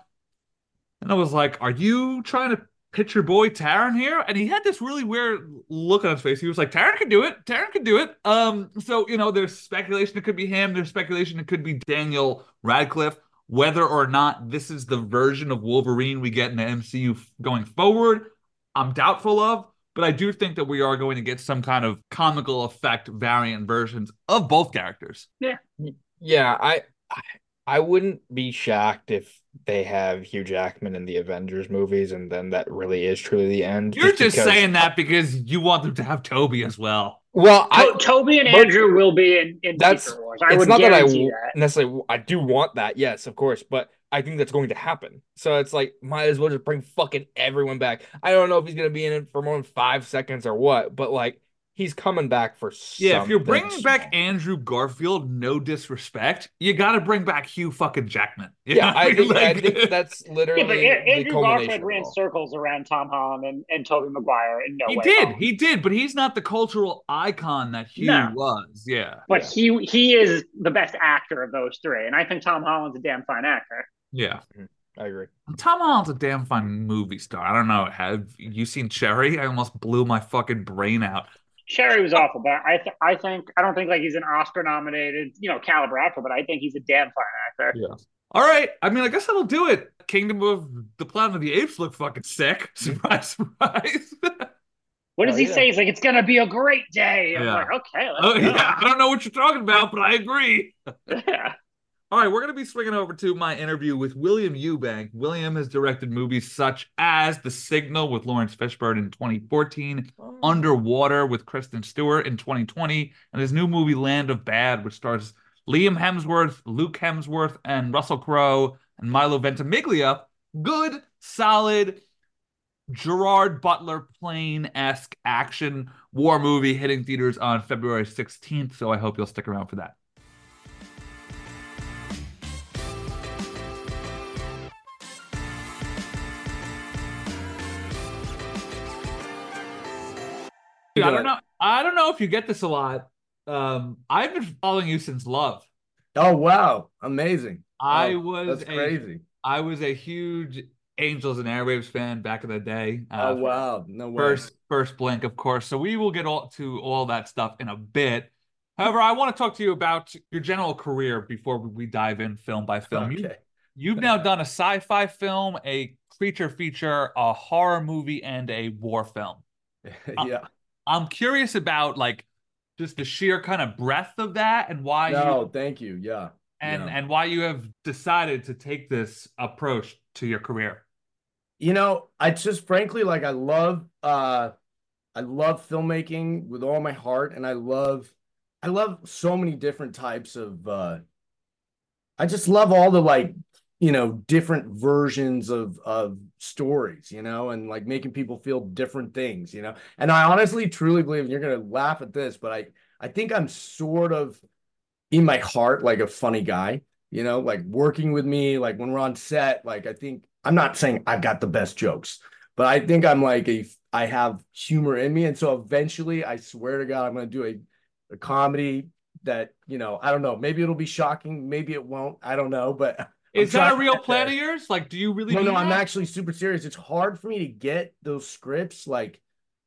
And I was like, "Are you trying to pitch your boy Taron here?" And he had this really weird look on his face. He was like, "Taron could do it. Taron could do it." Um, so you know, there's speculation it could be him. There's speculation it could be Daniel Radcliffe. Whether or not this is the version of Wolverine we get in the M C U going forward, I'm doubtful of. But I do think that we are going to get some kind of comical effect variant versions of both characters. Yeah. Yeah, I I wouldn't be shocked if they have Hugh Jackman in the Avengers movies, and then that really is truly the end. You're just, because, saying that because you want them to have Toby as well. Well, I To- Toby and but Andrew will be in, in that's Secret Wars. I it's would not that I guarantee w- that. necessarily I do want that, yes, of course, but I think that's going to happen. So it's like might as well just bring fucking everyone back. I don't know if he's gonna be in it for more than five seconds or what, but like he's coming back for Yeah, if you're something bringing back small. Andrew Garfield, no disrespect, you got to bring back Hugh fucking Jackman. You Yeah, know what I mean? think, I Like- think that's literally Yeah, but the A- Andrew culmination Garfield of it ran all. circles around Tom Holland and, and Toby Maguire in no he way. did, home. he did, but he's not the cultural icon that Hugh No. was. Yeah, But he he is the best actor of those three, and I think Tom Holland's a damn fine actor. yeah. I agree. Tom Holland's a damn fine movie star. I don't know. Have you seen Cherry? I almost blew my fucking brain out. Cherry was awful, but I th- I think I don't think like he's an Oscar nominated, you know, caliber actor, but I think he's a damn fine actor. Yeah. All right. I mean, I guess that'll do it. Kingdom of the Planet of the Apes look fucking sick. Surprise, surprise. What does Oh, he yeah. say? He's like, it's gonna be a great day. I'm Yeah. like, okay, let's Oh go. yeah. I don't know what you're talking about, but I agree. Yeah. All right, we're going to be swinging over to my interview with William Eubank. William has directed movies such as The Signal with Lawrence Fishburne in twenty fourteen, Oh. Underwater with Kristen Stewart in twenty twenty, and his new movie Land of Bad, which stars Liam Hemsworth, Luke Hemsworth, and Russell Crowe, and Milo Ventimiglia. Good, solid, Gerard Butler plane-esque action war movie hitting theaters on February sixteenth, so I hope you'll stick around for that. Dude, I don't know. I don't know if you get this a lot. Um, I've been following you since Love. Oh wow, amazing! I Oh, was that's a, crazy. I was a huge Angels and Airwaves fan back in the day. Oh Uh, wow, no way. First, first Blink, of course. So we will get all to all that stuff in a bit. However, I want to talk to you about your general career before we dive in film by film. You, Okay. you've now done a sci-fi film, a creature feature, a horror movie, and a war film. Yeah. I'm curious about like just the sheer kind of breadth of that and why No, you thank you. Yeah. and yeah. and why you have decided to take this approach to your career. You know, I just frankly like I love uh I love filmmaking with all my heart, and I love I love so many different types of uh I just love all the like, you know, different versions of of stories, you know, and like making people feel different things, you know. And I honestly truly believe, and you're gonna laugh at this, but I I think I'm sort of in my heart like a funny guy, you know, like working with me, like when we're on set, like I think I'm not saying I've got the best jokes, but I think I'm like a I have humor in me. And so eventually, I swear to God, I'm gonna do a, a comedy that, you know, I don't know, maybe it'll be shocking, maybe it won't, I don't know, but Is I'm that a trying real to get plan there. of yours? Like, do you really No, do no, I'm that? actually super serious. It's hard for me to get those scripts. Like,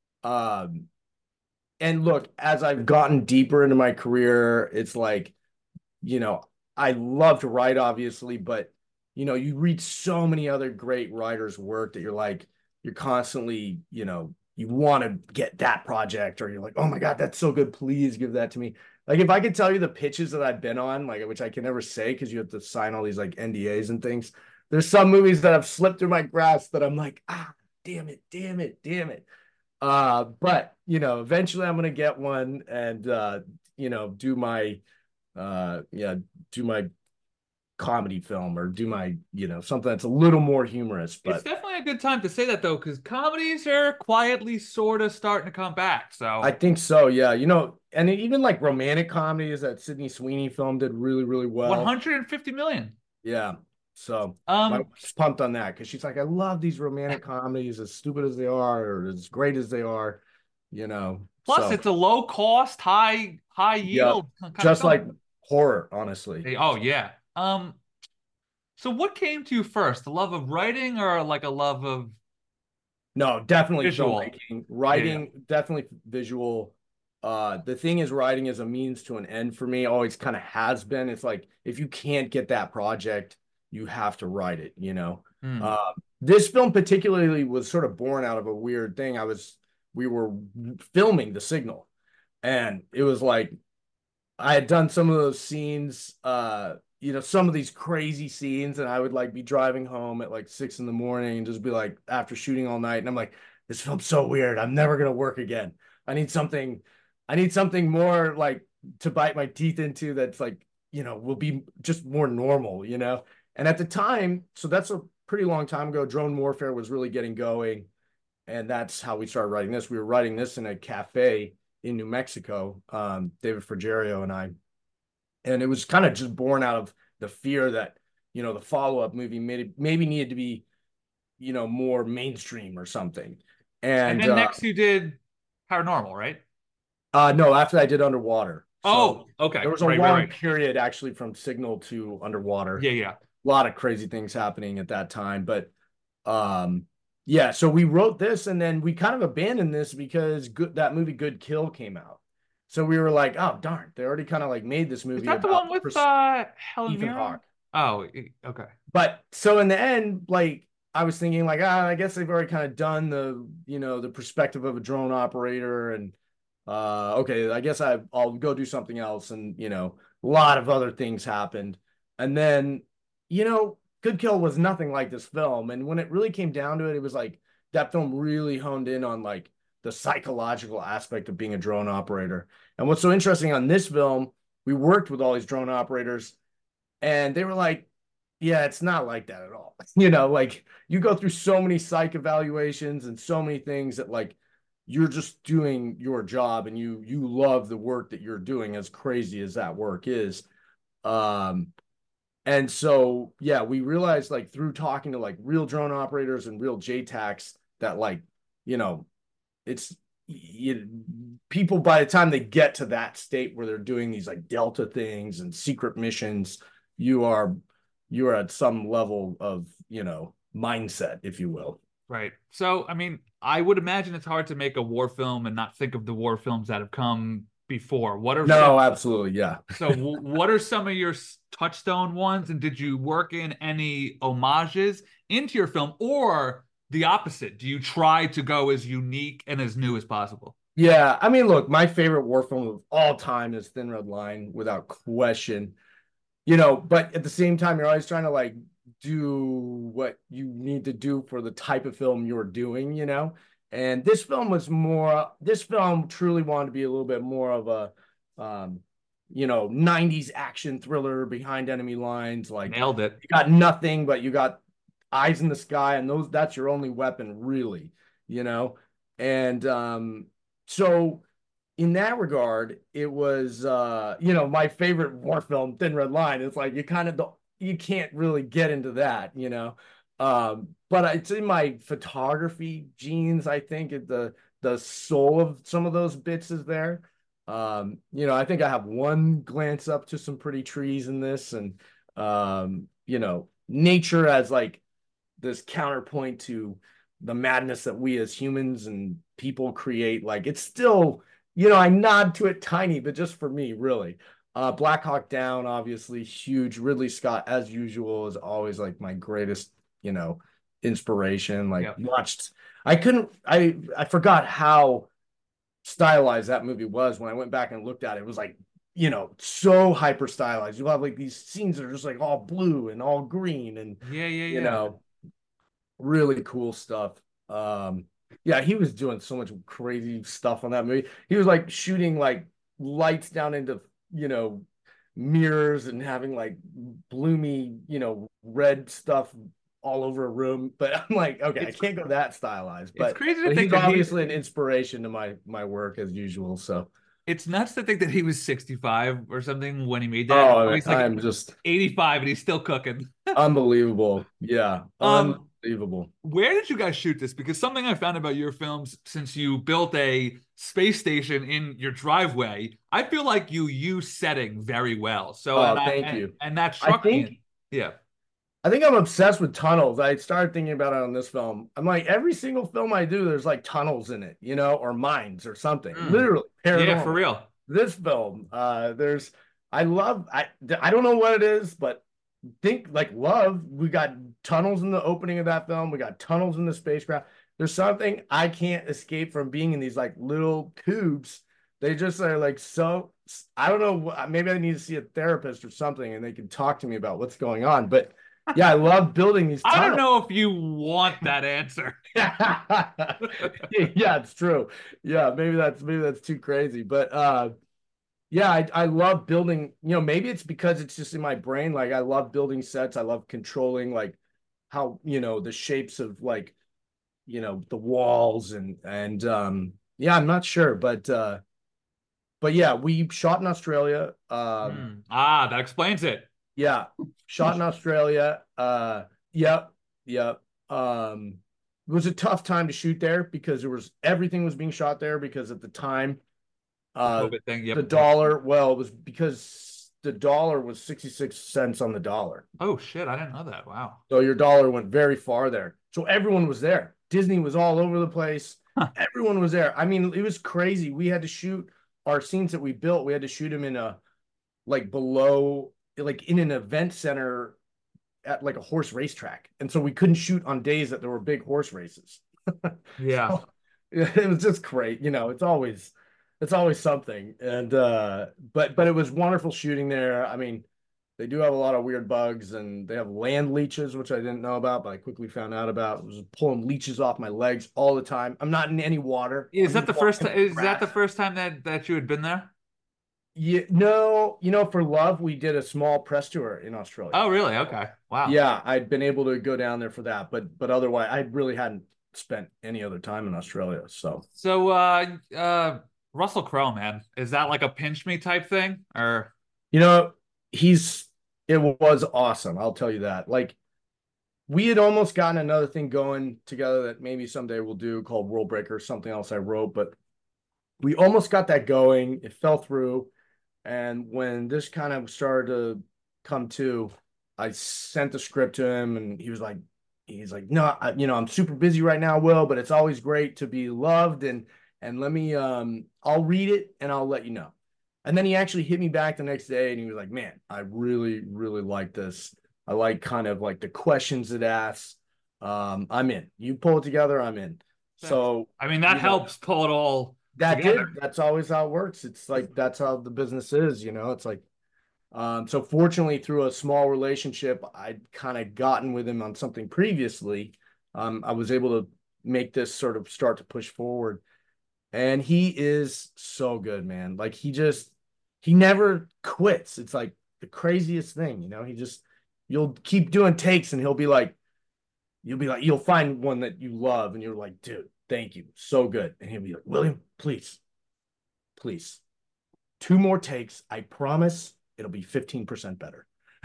um, and look, as I've gotten deeper into my career, it's like, you know, I love to write, obviously, but you know, you read so many other great writers' work that you're like, you're constantly, you know, you want to get that project, or you're like, oh my God, that's so good. Please give that to me. Like, if I could tell you the pitches that I've been on, like, which I can never say because you have to sign all these like N D As and things. There's some movies that have slipped through my grasp that I'm like, ah, damn it, damn it, damn it. Uh, but you know, eventually I'm gonna get one and uh, you know, do my uh yeah, do my comedy film or do my, you know, something that's a little more humorous. But it's definitely a good time to say that though, because comedies are quietly sort of starting to come back. So I think so, yeah. You know, and even like romantic comedies, that Sydney Sweeney film did really, really well. one hundred fifty million. Yeah. So um, my wife's pumped on that because she's like, I love these romantic comedies, as stupid as they are or as great as they are, you know. Plus, so, it's a low cost, high high yield. Yeah, kind just of like horror, honestly. Oh yeah. Um. So what came to you first, the love of writing or like a love of? No, definitely visual. filmmaking, writing, yeah. definitely visual. Uh, the thing is, writing is a means to an end for me. Always kind of has been. It's like if you can't get that project, you have to write it. You know, Mm. uh, this film particularly was sort of born out of a weird thing. I was we were filming The Signal, and it was like I had done some of those scenes. Uh, you know, some of these crazy scenes, and I would like be driving home at like six in the morning and just be like, after shooting all night, and I'm like, this film's so weird. I'm never gonna work again. I need something, I need something more like to bite my teeth into that's like, you know, will be just more normal, you know? And at the time, so that's a pretty long time ago, drone warfare was really getting going. And that's how we started writing this. We were writing this in a cafe in New Mexico, um, David Frigerio and I. And it was kind of just born out of the fear that, you know, the follow-up movie maybe, maybe needed to be, you know, more mainstream or something. And, and then uh, next you did Paranormal, right? Uh, no, after I did Underwater. Oh, so okay. There was a right, long right, right. period actually from Signal to Underwater. Yeah, yeah. A lot of crazy things happening at that time. But um, yeah, so we wrote this and then we kind of abandoned this because good, that movie Good Kill came out. So we were like, oh, darn, they already kind of like made this movie. Is that the one with uh, Helen Ethan Mirren? Hawke. Oh, okay. But so in the end, like, I was thinking like, ah, I guess they've already kind of done the, you know, the perspective of a drone operator and uh, okay, I guess I, I'll go do something else. And, you know, a lot of other things happened. And then, you know, Good Kill was nothing like this film. And when it really came down to it, it was like that film really honed in on like the psychological aspect of being a drone operator. And what's so interesting on this film, we worked with all these drone operators and they were like, yeah, it's not like that at all. You know, like you go through so many psych evaluations and so many things that like, you're just doing your job and you you love the work that you're doing, as crazy as that work is. Um, and so, yeah, we realized like through talking to like real drone operators and real J TACs that like, you know, it's you, people by the time they get to that state where they're doing these like Delta things and secret missions, you are you are at some level of, you know, mindset, if you will. Right. So, I mean, I would imagine it's hard to make a war film and not think of the war films that have come before. What are no, some, absolutely, yeah. So, w- what are some of your touchstone ones, and did you work in any homages into your film, or the opposite? Do you try to go as unique and as new as possible? Yeah, I mean, look, my favorite war film of all time is Thin Red Line, without question. You know, but at the same time, you're always trying to like do what you need to do for the type of film you're doing, you know? And this film was more, this film truly wanted to be a little bit more of a, um, you know, nineties action thriller behind enemy lines. Like, nailed it. You got nothing, but you got eyes in the sky, and those, that's your only weapon, really, you know? And um, so in that regard, it was, uh, you know, my favorite war film, Thin Red Line. It's like you kind of don't, you can't really get into that, you know. Um, but it's in my photography genes. I think the the soul of some of those bits is there. Um, you know, I think I have one glance up to some pretty trees in this, and um, you know, nature as like this counterpoint to the madness that we as humans and people create. Like it's still, you know, I nod to it tiny, but just for me, really. Uh, Black Hawk Down, obviously huge. Ridley Scott, as usual, is always like my greatest, you know, inspiration. Like yep. watched, I couldn't, I I forgot how stylized that movie was when I went back and looked at it. It was like, you know, so hyper stylized. You have like these scenes that are just like all blue and all green, and yeah, yeah, you yeah. know, really cool stuff. Um, yeah, he was doing so much crazy stuff on that movie. He was like shooting like lights down into, you know, mirrors and having like bloomy, you know, red stuff all over a room. But I'm like, okay, It's I can't go that stylized. it's But crazy to but think he's that he obviously an inspiration to my my work as usual. So it's nuts to think that he was sixty-five or something when he made that. Now oh, he's like I'm just eighty-five and he's still cooking. unbelievable. Yeah, Um, unbelievable. where did you guys shoot this? Because something I found about your films, since you built a space station in your driveway, I feel like you use setting very well. So, Oh, and I thank and, you. and that I struck think me. Yeah. I think I'm obsessed with tunnels. I started thinking about it on this film. I'm like, every single film I do, there's like tunnels in it, you know, or mines or something. Mm. Literally Yeah, for paranormal. real. This film, uh, there's I love I I don't know what it is, but think like love. We got tunnels in the opening of that film. We got tunnels in the spacecraft. There's something I can't escape from being in these like little tubes. They just are like so. I don't know. Maybe I need to see a therapist or something, and they can talk to me about what's going on. But yeah, I love building these I don't tunnels. know if you want that answer. Yeah, it's true. Yeah, maybe that's maybe that's too crazy. But uh yeah, I, I love building, you know, maybe it's because it's just in my brain. Like I love building sets. I love controlling like how, you know, the shapes of like, you know, the walls and and um yeah, I'm not sure, but uh but yeah, we shot in Australia. Um Hmm. Ah, that explains it. yeah, shot in Australia. Uh yep, yep. Um it was a tough time to shoot there because there was everything was being shot there because at the time Uh, COVID thing. the Yep. dollar, well, it was because the dollar was sixty-six cents on the dollar. Oh shit, I didn't know that. Wow. So your dollar went very far there. So everyone was there. Disney was all over the place. Huh. Everyone was there. I mean, it was crazy. We had to shoot our scenes that we built. We had to shoot them in a like below, like in an event center at like a horse racetrack. And so we couldn't shoot on days that there were big horse races. Yeah. So it was just great. You know, it's always it's always something. And uh but but it was wonderful shooting there. I mean, they do have a lot of weird bugs and they have land leeches, which I didn't know about, but I quickly found out about. I was pulling leeches off my legs all the time. I'm not in any water. Is I'm that the just first walking time? in Is that the grass. first time that that you had been there? Yeah, no, you know, for Love, we did a small press tour in Australia. Oh, really? Okay. Wow. Yeah, I'd been able to go down there for that, but but otherwise, I really hadn't spent any other time in Australia. So, So, uh, uh, Russell Crowe, man, is that like a pinch me type thing, or? you know, he's it was awesome. I'll tell you that. Like, we had almost gotten another thing going together that maybe someday we'll do called World Breaker, something else I wrote, but we almost got that going. It fell through. And when this kind of started to come to, I sent the script to him and he was like, he's like, no, I, you know, I'm super busy right now, Will, but it's always great to be loved. And, and let me, um, I'll read it and I'll let you know. And then he actually hit me back the next day and he was like, man, I really, really like this. I like kind of like the questions it asks. Um, I'm in. You pull it together, I'm in. So, I mean, that you know, helps pull it all that together. did. That's always how it works. It's like that's how the business is, you know. It's like, um, so fortunately, through a small relationship, I'd kind of gotten with him on something previously. Um, I was able to make this sort of start to push forward, and he is so good, man. Like he just he never quits. It's like the craziest thing, you know. He just you'll keep doing takes, and he'll be like, you'll be like, you'll find one that you love, and you're like, dude, thank you, so good. And he'll be like, William, please, please, two more takes. I promise it'll be fifteen percent better.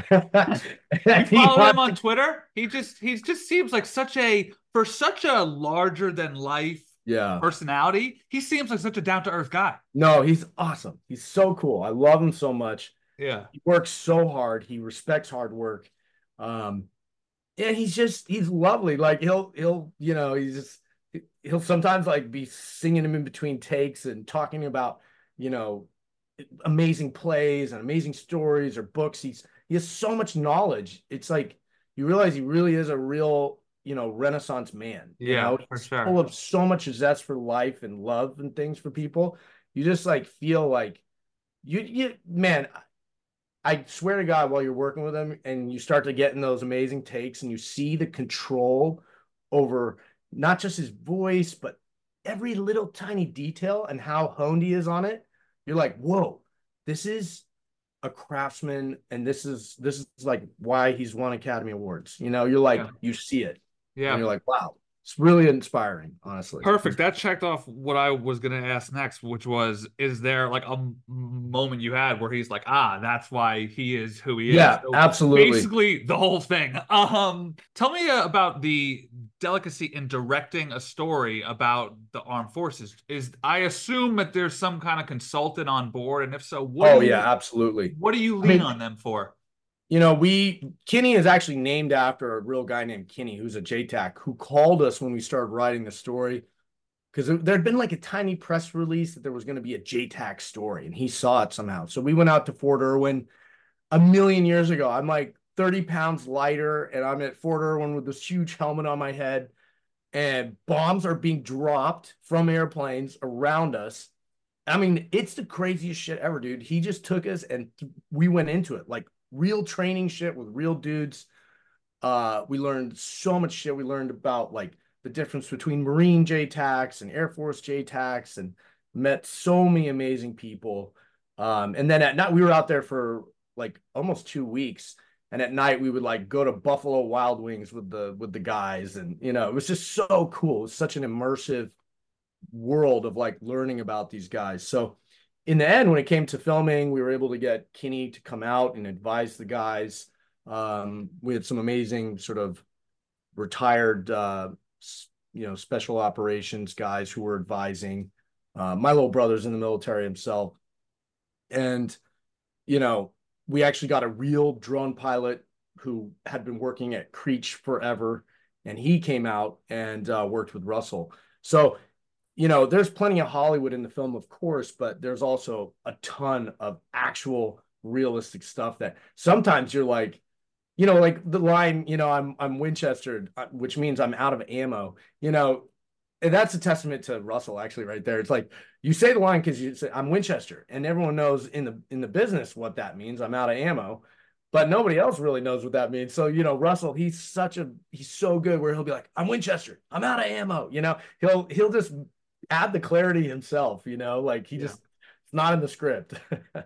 You follow him on Twitter? He just he just seems like such a for such a larger than life yeah personality. He seems like such a down to earth guy. No, he's awesome. He's so cool. I love him so much. Yeah, he works so hard. He respects hard work. Um, and he's just he's lovely. Like he'll he'll you know he's just he'll sometimes like be singing him in between takes and talking about you know amazing plays and amazing stories or books. He's he has so much knowledge. It's like you realize he really is a real you know Renaissance man. You yeah, know, for he's sure. full of so much zest for life and love and things for people. You just like feel like you you man. I swear to God, while you're working with him and you start to get in those amazing takes and you see the control over not just his voice, but every little tiny detail and how honed he is on it, you're like, whoa, this is a craftsman, and this is this is like why he's won Academy Awards. You know, you're like Yeah. you see it, Yeah. and you're like, wow, it's really inspiring, honestly. Perfect. That checked off what I was going to ask next, which was, is there like a m- moment you had where he's like, ah, that's why he is who he is? Yeah, So absolutely. basically the whole thing. Um, tell me uh, about the delicacy in directing a story about the armed forces. Is I assume that there's some kind of consultant on board, and if so, what Oh do you, yeah, absolutely. what do you I lean mean, on them for? You know, we Kinney is actually named after a real guy named Kinney, who's a J TAC, who called us when we started writing the story, because there had been like a tiny press release that there was going to be a J TAC story, and he saw it somehow. So we went out to Fort Irwin a million years ago. I'm like thirty pounds lighter, and I'm at Fort Irwin with this huge helmet on my head, and bombs are being dropped from airplanes around us. I mean, it's the craziest shit ever, dude. He just took us and we went into it like real training shit with real dudes. Uh, we learned so much shit. We learned about like the difference between Marine J TACs and Air Force J TACs, and met so many amazing people. Um, and then at night, we were out there for like almost two weeks. And at night, we would like go to Buffalo Wild Wings with the with the guys, and you know, it was just so cool. It was such an immersive world of like learning about these guys. So in the end, when it came to filming, we were able to get Kinney to come out and advise the guys. Um, we had some amazing sort of retired, uh, you know, special operations guys who were advising. Uh, my little brother's in the military himself. And, you know, we actually got a real drone pilot who had been working at Creech forever. And he came out and uh, worked with Russell. So, you know, there's plenty of Hollywood in the film, of course, but there's also a ton of actual realistic stuff that sometimes you're like, you know, like the line, you know, I'm I'm Winchester, which means I'm out of ammo, you know, and that's a testament to Russell actually right there. It's like you say the line because you say I'm Winchester, and everyone knows in the in the business what that means. I'm out of ammo, but nobody else really knows what that means. So, you know, Russell, he's such a he's so good where he'll be like, I'm Winchester, I'm out of ammo, you know, he'll he'll just add the clarity himself, you know, like he yeah. just it's not in the script.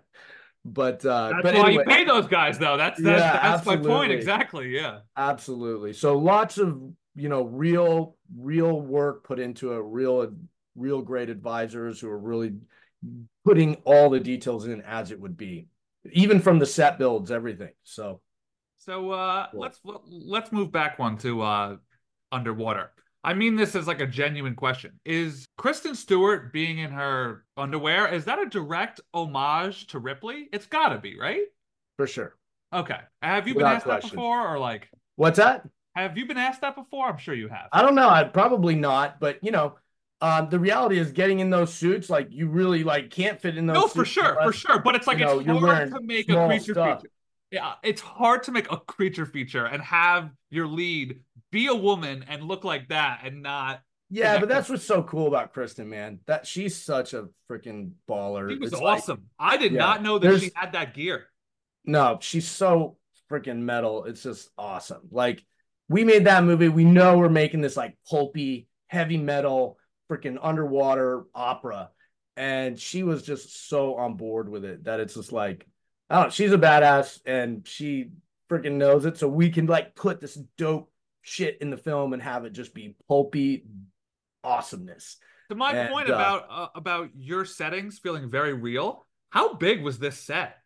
But uh that's but why anyway, you pay those guys though. That's that's, yeah, that's my point. absolutely. Exactly. Yeah. Absolutely. So lots of, you know, real real work put into it, real real great advisors who are really putting all the details in as it would be, even from the set builds, everything. So so uh cool. let's let's move back one to uh underwater. I mean this as like a genuine question. Is Kristen Stewart being in her underwear, is that a direct homage to Ripley? It's gotta be, right? For sure. Okay. Have you Without been asked question. that before, or like what's that? Have you been asked that before? I'm sure you have. I don't know. I'd probably not, but you know, um, the reality is getting in those suits, like you really like can't fit in those. No, suits for sure, unless, for sure. But it's like you know, it's you're hard to make a creature stuff. feature. Yeah, it's hard to make a creature feature and have your lead be a woman and look like that and not. Yeah, but that's what's so cool about Kristen, man. That she's such a freaking baller. She was it's awesome. Like, I did yeah, not know that there's... she had that gear. No, she's so freaking metal. It's just awesome. Like, we made that movie. We know we're making this like pulpy, heavy metal, freaking underwater opera. And she was just so on board with it that it's just like, I don't know, she's a badass and she freaking knows it. So we can like put this dope shit in the film and have it just be pulpy awesomeness. To my and, point uh, about uh, about your settings feeling very real, how big was this set?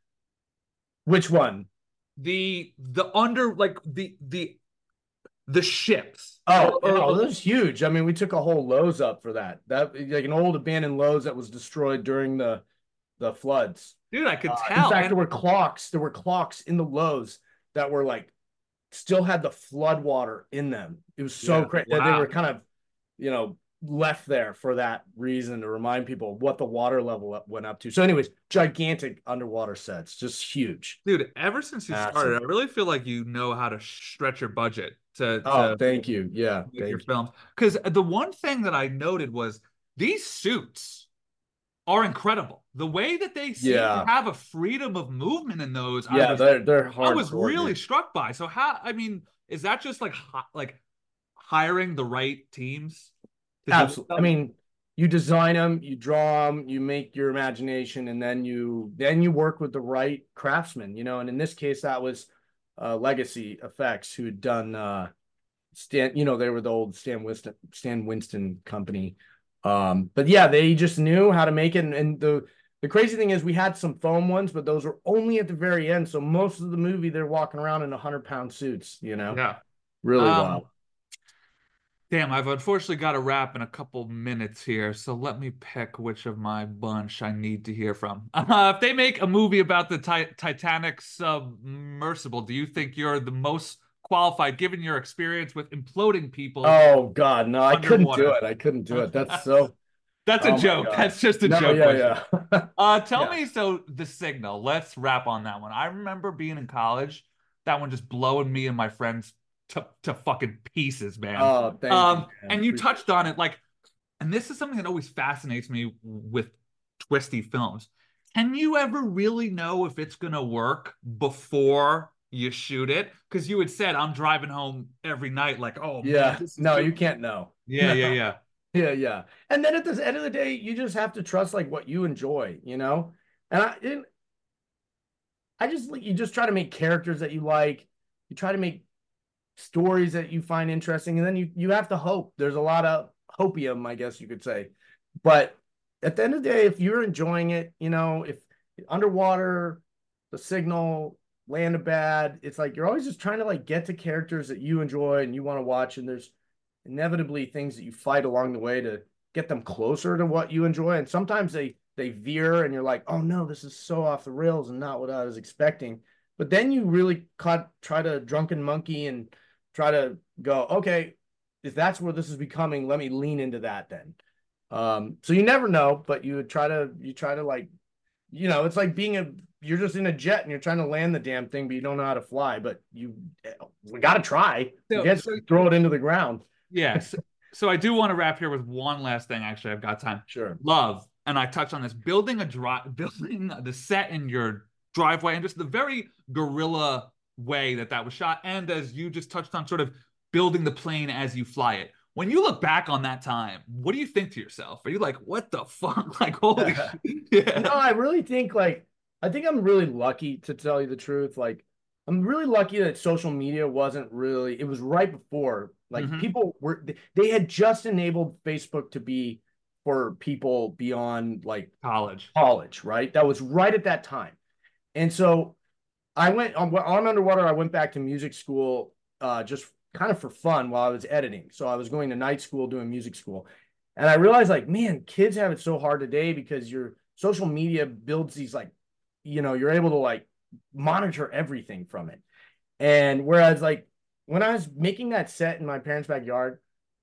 Which one? The the under like the the the ships. Oh, oh, that was huge. I mean, we took a whole Lowe's up for that. That like an old abandoned Lowe's that was destroyed during the the floods. Dude, I could uh, tell. In fact, and... there were clocks. There were clocks in the Lowe's that were like still had the flood water in them. It was so yeah, crazy. wow. They were kind of, you know, left there for that reason to remind people what the water level went up to. So anyways, gigantic underwater sets, just huge. Dude, ever since you Massive. started, I really feel like you know how to stretch your budget to, to oh, thank you. Yeah, make thank your you. films. Because the one thing that I noted was these suits are incredible. The way that they seem Yeah. to have a freedom of movement in those. Yeah, I was, they're they're hard. I was really struck by. So how? I mean, is that just like hi- like hiring the right teams? Absolutely. I mean, you design them, you draw them, you make your imagination, and then you then you work with the right craftsman, you know. And in this case, that was uh, Legacy Effects, who had done uh, Stan. You know, they were the old Stan Winston Stan Winston company. Um, but yeah, they just knew how to make it. And, and the the crazy thing is, we had some foam ones, but those were only at the very end. So most of the movie, they're walking around in a hundred pound suits. You know, Yeah. really Um, wild. Damn, I've unfortunately got to wrap in a couple minutes here, so let me pick which of my bunch I need to hear from. Uh, if they make a movie about the ti Titanic submersible, do you think you're the most qualified, given your experience with imploding people? Oh God, no, I couldn't do underwater? it. I couldn't do it. That's so. That's a Oh my joke. God. That's just a No, joke yeah, question. yeah. Uh, tell Yeah. me, so The Signal, let's wrap on that one. I remember being in college, that one just blowing me and my friends to, to fucking pieces, man. Oh, thank um, you, man. and you Appreciate touched on it, like, and this is something that always fascinates me with twisty films. Can you ever really know if it's gonna work before you shoot it? Because you had said, I'm driving home every night, like, oh man, Yeah. this is No, good. you can't know. Yeah, No. yeah, yeah. Yeah, yeah. And then at the end of the day, you just have to trust like what you enjoy, you know? And I and I just like you just try to make characters that you like. You try to make stories that you find interesting, and then you you have to hope. There's a lot of hopium, I guess you could say. But at the end of the day, if you're enjoying it, you know, if underwater, The Signal, Land of Bad, it's like you're always just trying to like get to characters that you enjoy and you want to watch, and there's inevitably things that you fight along the way to get them closer to what you enjoy. And sometimes they they veer and you're like, oh no, this is so off the rails and not what I was expecting. But then you really caught, try to drunken monkey and try to go, okay, if that's where this is becoming, let me lean into that then. Um, so you never know, but you would try to you try to like, you know, it's like being a you're just in a jet and you're trying to land the damn thing, but you don't know how to fly. But you we got to try. So- you guess so- throw it into the ground. Yes. So I do want to wrap here with one last thing. Actually, I've got time. Sure. Love, and I touched on this, building a drive, building the set in your driveway, and just the very guerrilla way that that was shot. And as you just touched on, sort of building the plane as you fly it. When you look back on that time, what do you think to yourself? Are you like, what the fuck? Like, holy shit. Yeah. No, I really think like I think I'm really lucky, to tell you the truth. Like I'm really lucky that social media wasn't really, it was right before. Like Mhm. people were they had just enabled Facebook to be for people beyond like College. college, right? That was right at that time. And so I went on, on Underwater, I went back to music school uh, just kind of for fun while I was editing. So I was going to night school doing music school. And I realized like, man, kids have it so hard today because your social media builds these like, you know, you're able to like monitor everything from it. And whereas like when I was making that set in my parents' backyard,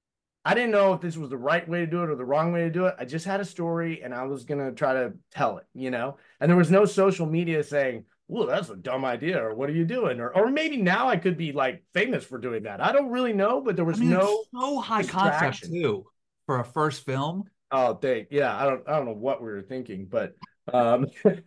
I didn't know if this was the right way to do it or the wrong way to do it. I just had a story and I was going to try to tell it, you know, and there was no social media saying, well, that's a dumb idea, or what are you doing? Or, or maybe now I could be like famous for doing that. I don't really know, but there was I mean, no it's so high concept distraction. too for a first film. Oh, thank yeah. I don't I don't know what we were thinking, but um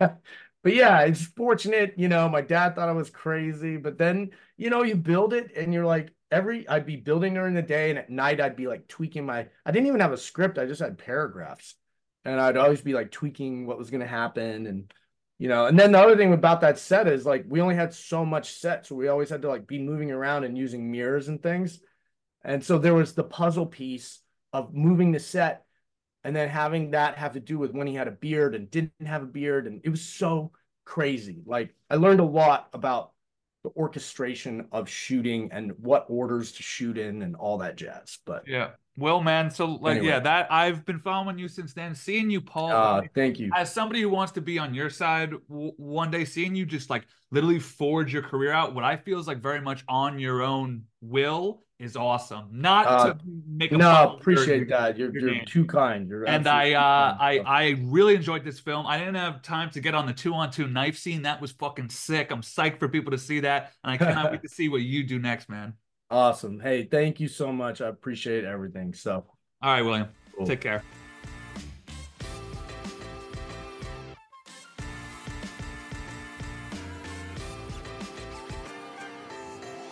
but yeah, it's fortunate, you know, my dad thought I was crazy, but then, you know, you build it and you're like every I'd be building during the day and at night I'd be like tweaking my I didn't even have a script, I just had paragraphs. And I'd always be like tweaking what was going to happen and you know, and then the other thing about that set is like we only had so much set, so we always had to like be moving around and using mirrors and things. And so there was the puzzle piece of moving the set and then having that have to do with when he had a beard and didn't have a beard. And it was so crazy. Like I learned a lot about the orchestration of shooting and what orders to shoot in and all that jazz. But Yeah. Well, man, so like, Anyway. yeah, that I've been following you since then. Seeing you, Paul, uh, like, thank you. as somebody who wants to be on your side w one day, seeing you just like literally forge your career out, what I feel is like very much on your own will is awesome. Not Uh, to make a No, fun of your- appreciate your- that. You're your you're name. too kind. You're And I, absolutely uh, too I, kind. I really enjoyed this film. I didn't have time to get on the two-on-two knife scene. That was fucking sick. I'm psyched for people to see that, and I cannot wait to see what you do next, man. Awesome. Hey, thank you so much. I appreciate everything. So All right, William. Cool. Take care.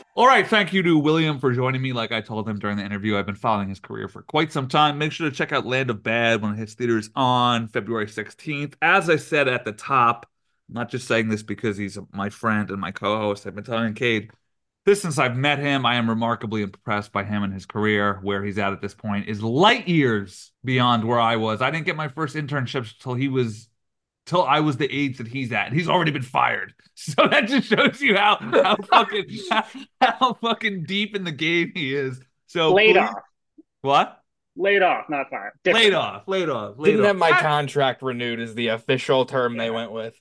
All right, thank you to William for joining me. Like I told him during the interview, I've been following his career for quite some time. Make sure to check out Land of Bad when it hits theaters on February sixteenth. As I said at the top, I'm not just saying this because he's my friend and my co-host. I've been telling Cade this since I've met him. I am remarkably impressed by him and his career. Where he's at at this point is light years beyond where I was. I didn't get my first internships until he was till I was the age that he's at. He's already been fired. So that just shows you how how fucking how, how fucking deep in the game he is. So laid please, off. What? Laid off, not fired. Different. Laid off. Laid off. Laid Didn't off. have my I, contract renewed is the official term they went with.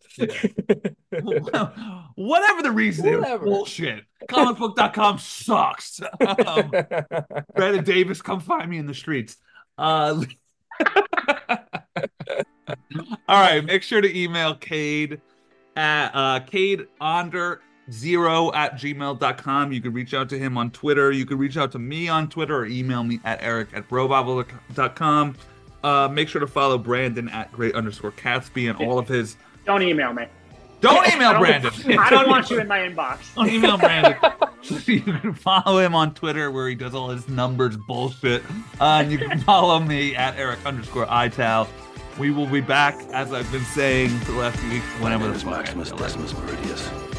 Whatever the reason, Whatever. bullshit. comic book dot com sucks. Um, Brandon Davis, come find me in the streets. Uh, all right, make sure to email Cade at uh, Cade under zero at gmail dot com. You can reach out to him on Twitter. You can reach out to me on Twitter or email me at Eric at brobible dot com. Uh, make sure to follow Brandon at great underscore Catsby and all of his. Don't email me. Don't email I Brandon. I don't want you in my inbox. Don't email Brandon. You can follow him on Twitter where he does all his numbers bullshit. Uh, and you can follow me at Eric underscore Ital. We will be back, as I've been saying for the last few weeks, whenever the Maximus Decimus Meridius.